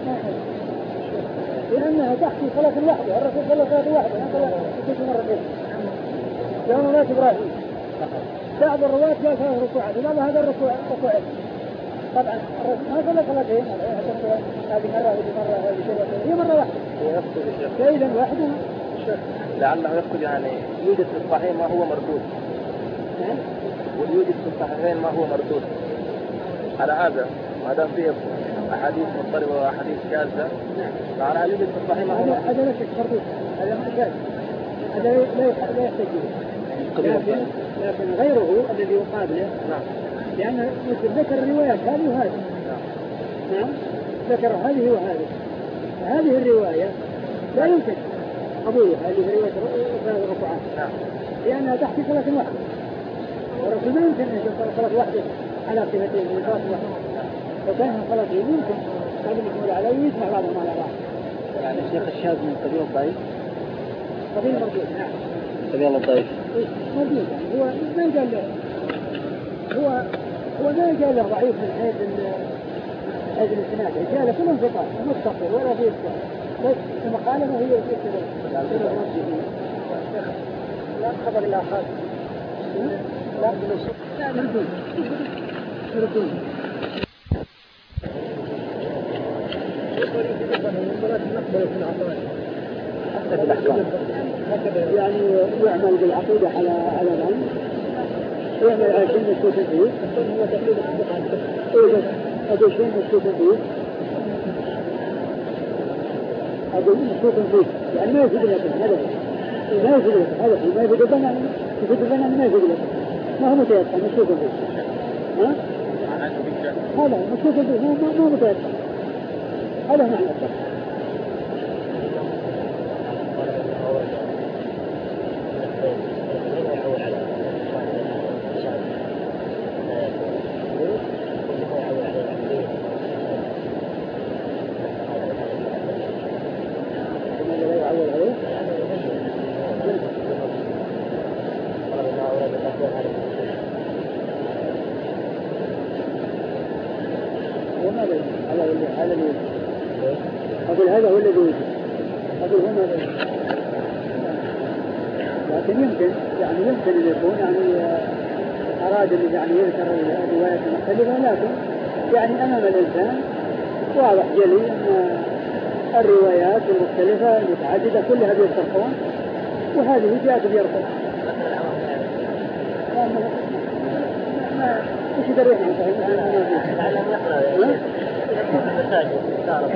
لأنها تحكي صلاة واحدة. الرسول صلى صلاة واحدة يصلي مرتين يوم مات إبراهيم. بعض الرواة جاء ثلاث ركوعات وبعض هذا الركوع ركوعين. طبعا الرسول ما صلى صلاتين هذه مرة هذه مرة هذه مرة هي مرة واحدة. فإذا واحدة لعله يقصد يعني يوجد في الصحيح ما هو مردود ويوجد في الصحيحين ما هو مردود. على هذا ما دام فيه أحاديث مضطربة وأحاديث شاذة فعلى يوجد في الصحيح ما هو مردود. هذا لا شك مردود. هذا ما شاذ. هذا لا لا يحتاج لكن لكن غيره الذي يقابله نعم لأن ذكر الروايات هذه وهذه. نعم ذكر هذه وهذه. هذه الرواية لا يمكن قبولها اللي في رواية ثلاث ركعات نعم لأنها تحكي صلاة واحدة. والرسول ما يمكن أن يكون صلاة واحدة على صفتين من صلاة واحدة. فكان صلاتين يمكن قبل يكمل عليه ويسمع بعضهم على بعض. يعني الشيخ الشاذ من قبيل الضعيف. قبيل مردود. نعم قبيل الضعيف مردود. يعني هو ما قال له هو هو ما قال له ضعيف من حيث هذه الاسناد. قال له كلهم ثقات متصل ولا فيه ثقات بس المقالة هي الكتاب لا خبر إلا خاص لا بنص لا مردود مردود. يعني يعمل بالعقيدة على على العلم ويعمل على شيء مشكوك فيه. هو تقليد الصدق هذا شيء مشكوك فيه. هذا مشكوك فيه يعني ما يفيد لك هذا ما يفيد لك هذا ما يفيد لك يفيد لك ما يفيد لك ما هو متيقن مشكوك فيه. ها هذا مشكوك فيه ما ما متيقن هذا معنى الصدق. أقول هذا هو الذي يوجد. أقول هو ماذا لكن يمكن يعني يمكن أن يكون يعني أراد أن يعني يذكر روايات مختلفة لكن يعني أمام الإنسان واضح جلي أن الروايات المختلفة المتعددة كلها بيرتقون وهذه جاءت بيرتق. ما وش يدري عن صحيح المساجد تعرف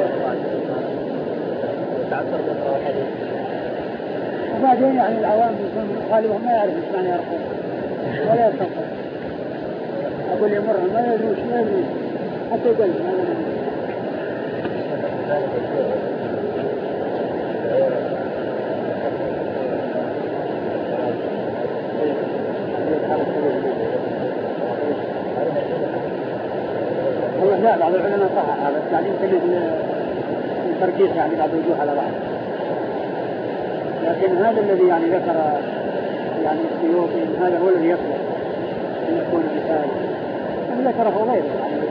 تعثر ذكر الحديث وبعدين يعني العوام يكون غالبهم ما يعرف ايش معنى يرقون ولا يستنقذ. اقول يمرهم ما يدري وش ما يدري حتى يقول والله لا بعض العلماء صحح هذا يعني يمكن التركيز يعني بعض الوجوه على بعض. لكن هذا الذي يعني ذكر يعني السيوطي هذا هو الذي يصلح أن يكون مثال ذكره غيره يعني.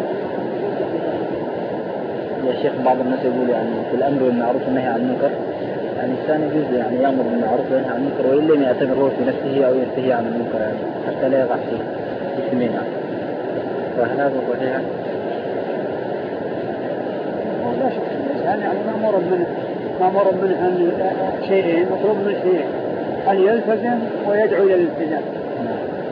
يا شيخ بعض الناس يقول يعني في الأمر والمعروف والنهي عن المنكر يعني الثاني يجوز يعني يأمر بالمعروف وينهى عن المنكر وإن لم يعتبره في نفسه أو ينتهي عن المنكر يعني حتى لا يقع في اسمين يعني. فهل هذا صحيح؟ لا شك يعني مأمور منه مأمور منه أن شيئين مطلوب من شيئين أن يلتزم ويدعو إلى الالتزام.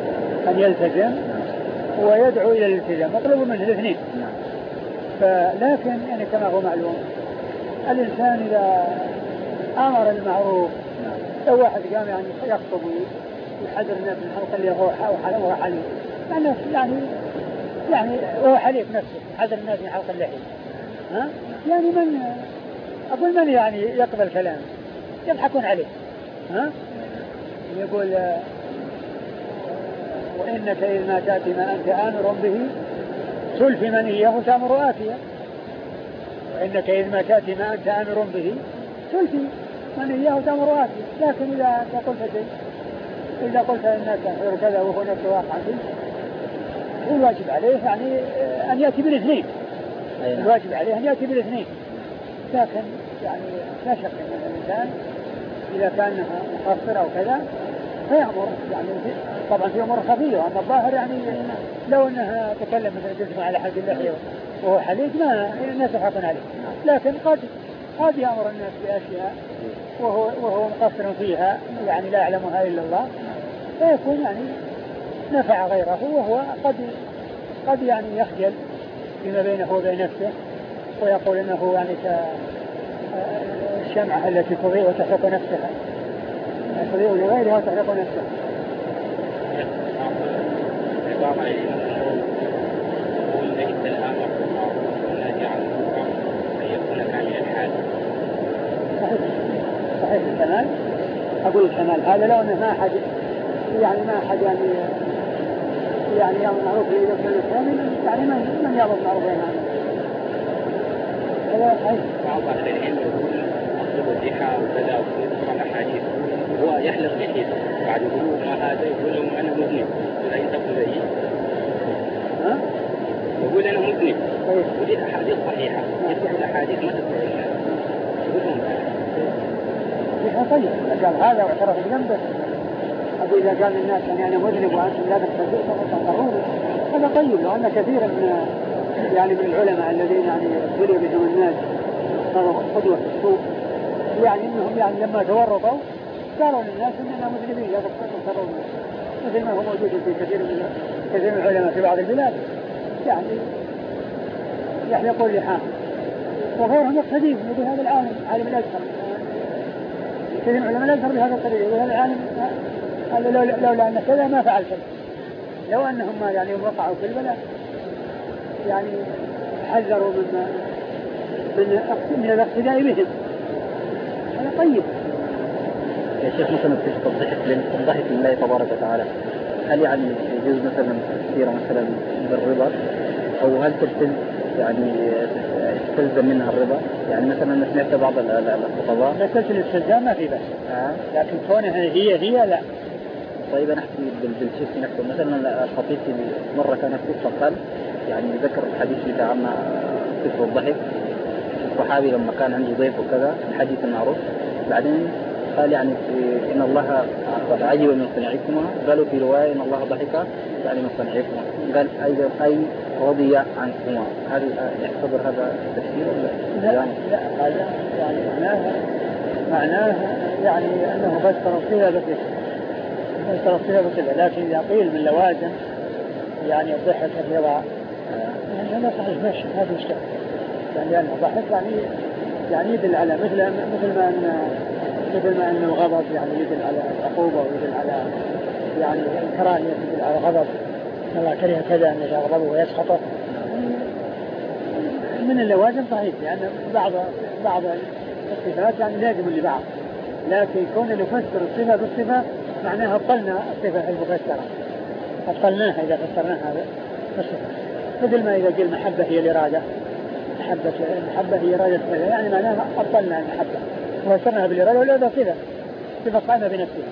أن يلتزم ويدعو إلى الالتزام، مطلوب منه الاثنين. فلكن يعني كما هو معلوم الإنسان إذا أمر المعروف، لو واحد قام يعني يخطب ويحذر الناس من حلق اللي هو هو حليق، يعني يعني يعني هو حليق نفسه يحذر الناس من حلق اللحية، ها يعني من أقول من يعني يقبل كلامه يضحكون عليه، ها يقول وإنك إذا تأتي ما أنت آمر به سلف من إياه تأمر آتيا، وإنك إذا تأتي ما أنت آمر به سلف من إياه تأمر آتيا. لكن إذا أنت قلت شيء، إذا قلت إنك تحضر كذا وهو نفسه واقع فيه، الواجب عليه يعني أن يأتي بالاثنين، الواجب عليه أن يأتي بالاثنين. لكن يعني لا شك أن الإنسان إذا كان مقصر أو كذا فيأمر، يعني طبعا في أمور خفية، وأن الظاهر يعني لو أنها تكلم مثل جسمه على حد اللحية وهو حليق ما الناس يحقن عليه، لكن قد قد يأمر الناس بأشياء وهو وهو مقصر فيها يعني لا يعلمها إلا الله، فيكون يعني نفع غيره، وهو قد قد يعني يخجل فيما بينه وبين نفسه ويقول إنه يعني كالشمعة التي تضيء وتحرق نفسها، تضيء لغيرها وتحرق نفسها. بعض العلماء يقول ليس الأمر والنهي عن المنكر أن يكون كامل الحال. صحيح صحيح الكمال، أقول الكمال هذا لو أنه ما أحد يعني ما أحد يعني يعني يأمر معروف إذا كان الكامل يعني من من يأمر معروف يعني هذا صحيح. بعض أهل العلم يقول أصل الضحى وكذا وكذا الأحاديث هو يحلق لحيته بعد يقولوا ما هذا، يقول لهم أنا مذنب، لا ينتقل زيي، ها؟ يقول أنا مذنب، ودي أحاديث صحيحة، يذكر الأحاديث ما تذكر الناس، يقولون ذلك. طيب إذا قال هذا واعترف بذنبه، أقول إذا قال الناس يعني أنا مذنب وأنتم لا تقرون هذا طيب، لأن كثيرا من يعني من العلماء الذين يعني ابتلي بهم الناس صاروا قدوة في السوق، يعني إنهم يعني لما تورطوا قالوا للناس إننا مذنبين لا تقرون، مثل ما هو موجود في كثير من كثير من العلماء في بعض البلاد، يعني يحلقون لحاهم وغيرهم يقتدي بهذا العالم عالم الأزهر، كثير من العلماء الأزهر بهذا الطريق، وهذا العالم لولا لو أن كذا ما فعل كذا، لو أنهم ما يعني وقعوا في البلاء يعني حذروا من من من الاقتداء بهم، هذا طيب. يا شيخ مثلا في الضحك الضحك لله تبارك وتعالى، هل يعني يجوز مثلا تفسير مثلا بالرضا، أو هل تلزم يعني تلزم منها الرضا؟ يعني مثلا أنا سمعت بعض الخطباء مسألة الاستلزام ما في بس، آه. لكن كونها هي هي لا. طيب أنا أحكي بالشيء نحكي مثلا الخطيب مرة كان يقول فقال يعني ذكر الحديث اللي عنا كثر الضحك الصحابي لما كان عنده ضيف وكذا الحديث المعروف، بعدين قال يعني إن الله عجب من صنعكما، قالوا في رواية إن الله ضحك يعني من صنعكما، قال أيضا أي رضي عنكما، هل يعتبر هذا تفسير ولا لا؟ لا هذا يعني معناه معناه يعني أنه فسر الصلة بكذا فسر الصلة بكذا، لكن إذا قيل من لوازم يعني الضحك الرضا يعني لا صحيح ماشي هذا مشكلة، يعني لأنه ضحك يعني يعني يدل على مثل مثل ما أن مثل ما أن الغضب يعني يدل على العقوبة ويدل على يعني الكراهية يدل على الغضب، الله كره كذا أن يغضبه ويسخطه من اللوازم صحيح، لأن يعني بعض بعض الصفات يعني لازم لبعض، لكن كون نفسر الصفة بالصفة معناها أبطلنا الصفة المفسرة، أبطلناها إذا فسرناها بالصفة، مثل ما إذا قيل محبة هي الإرادة، محبة المحبة هي إرادة كذا يعني معناها أبطلنا المحبة وفسرناها بالإرادة ولا هذا صفة صفة قائمة بنفسها.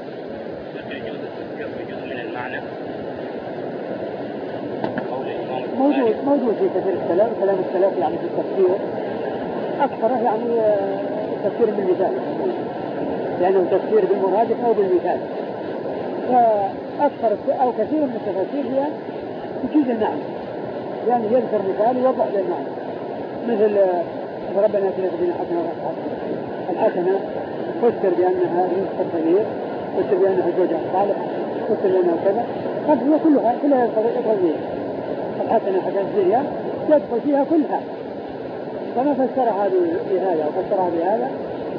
موجود موجود في كثير الكلام كلام السلف يعني في التفسير أكثره يعني تفسير بالمثال، لأنه تفسير بالمرادف أو بالمثال، فأكثر أو كثير من التفاسير هي تجيز المعنى، يعني يذكر مثال يوضح للمعنى، مثل ربنا اتنا في الدنيا حسنة الحسنة فسر بأنها رزق الصغير، فسر بأنها زوجها صالح، فسر بأنها كذا، قد هي كلها كلها يدخل فيها الحسنة حسنة الدنيا يدخل فيها كلها. فما فسرها بهذا وفسرها بهذا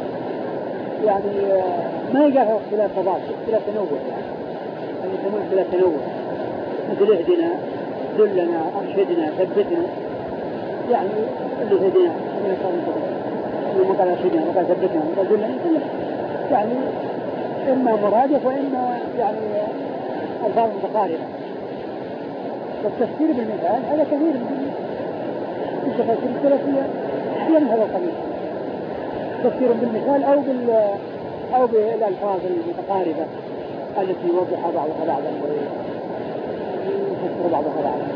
يعني ما يقال اختلاف تضاد، اختلاف تنوع، يعني يسمون اختلاف تنوع، مثل اهدنا دلنا ارشدنا ثبتنا، يعني اللي هدينا اللي قال ارشدنا وقال ثبتنا وقال دلنا يعني اما مرادف واما يعني الفاظ متقاربه. والتفسير بالمثال هذا كثير من التفاسير الثلاثيه هي من هذا القبيل، تفسير بالمثال او بال او بالالفاظ المتقاربه التي يوضح بعضها بعضا ويفسر بعضها بعضا.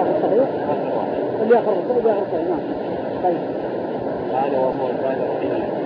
اللي آخر اللي آخر نعم. طيب. هذا هو القائل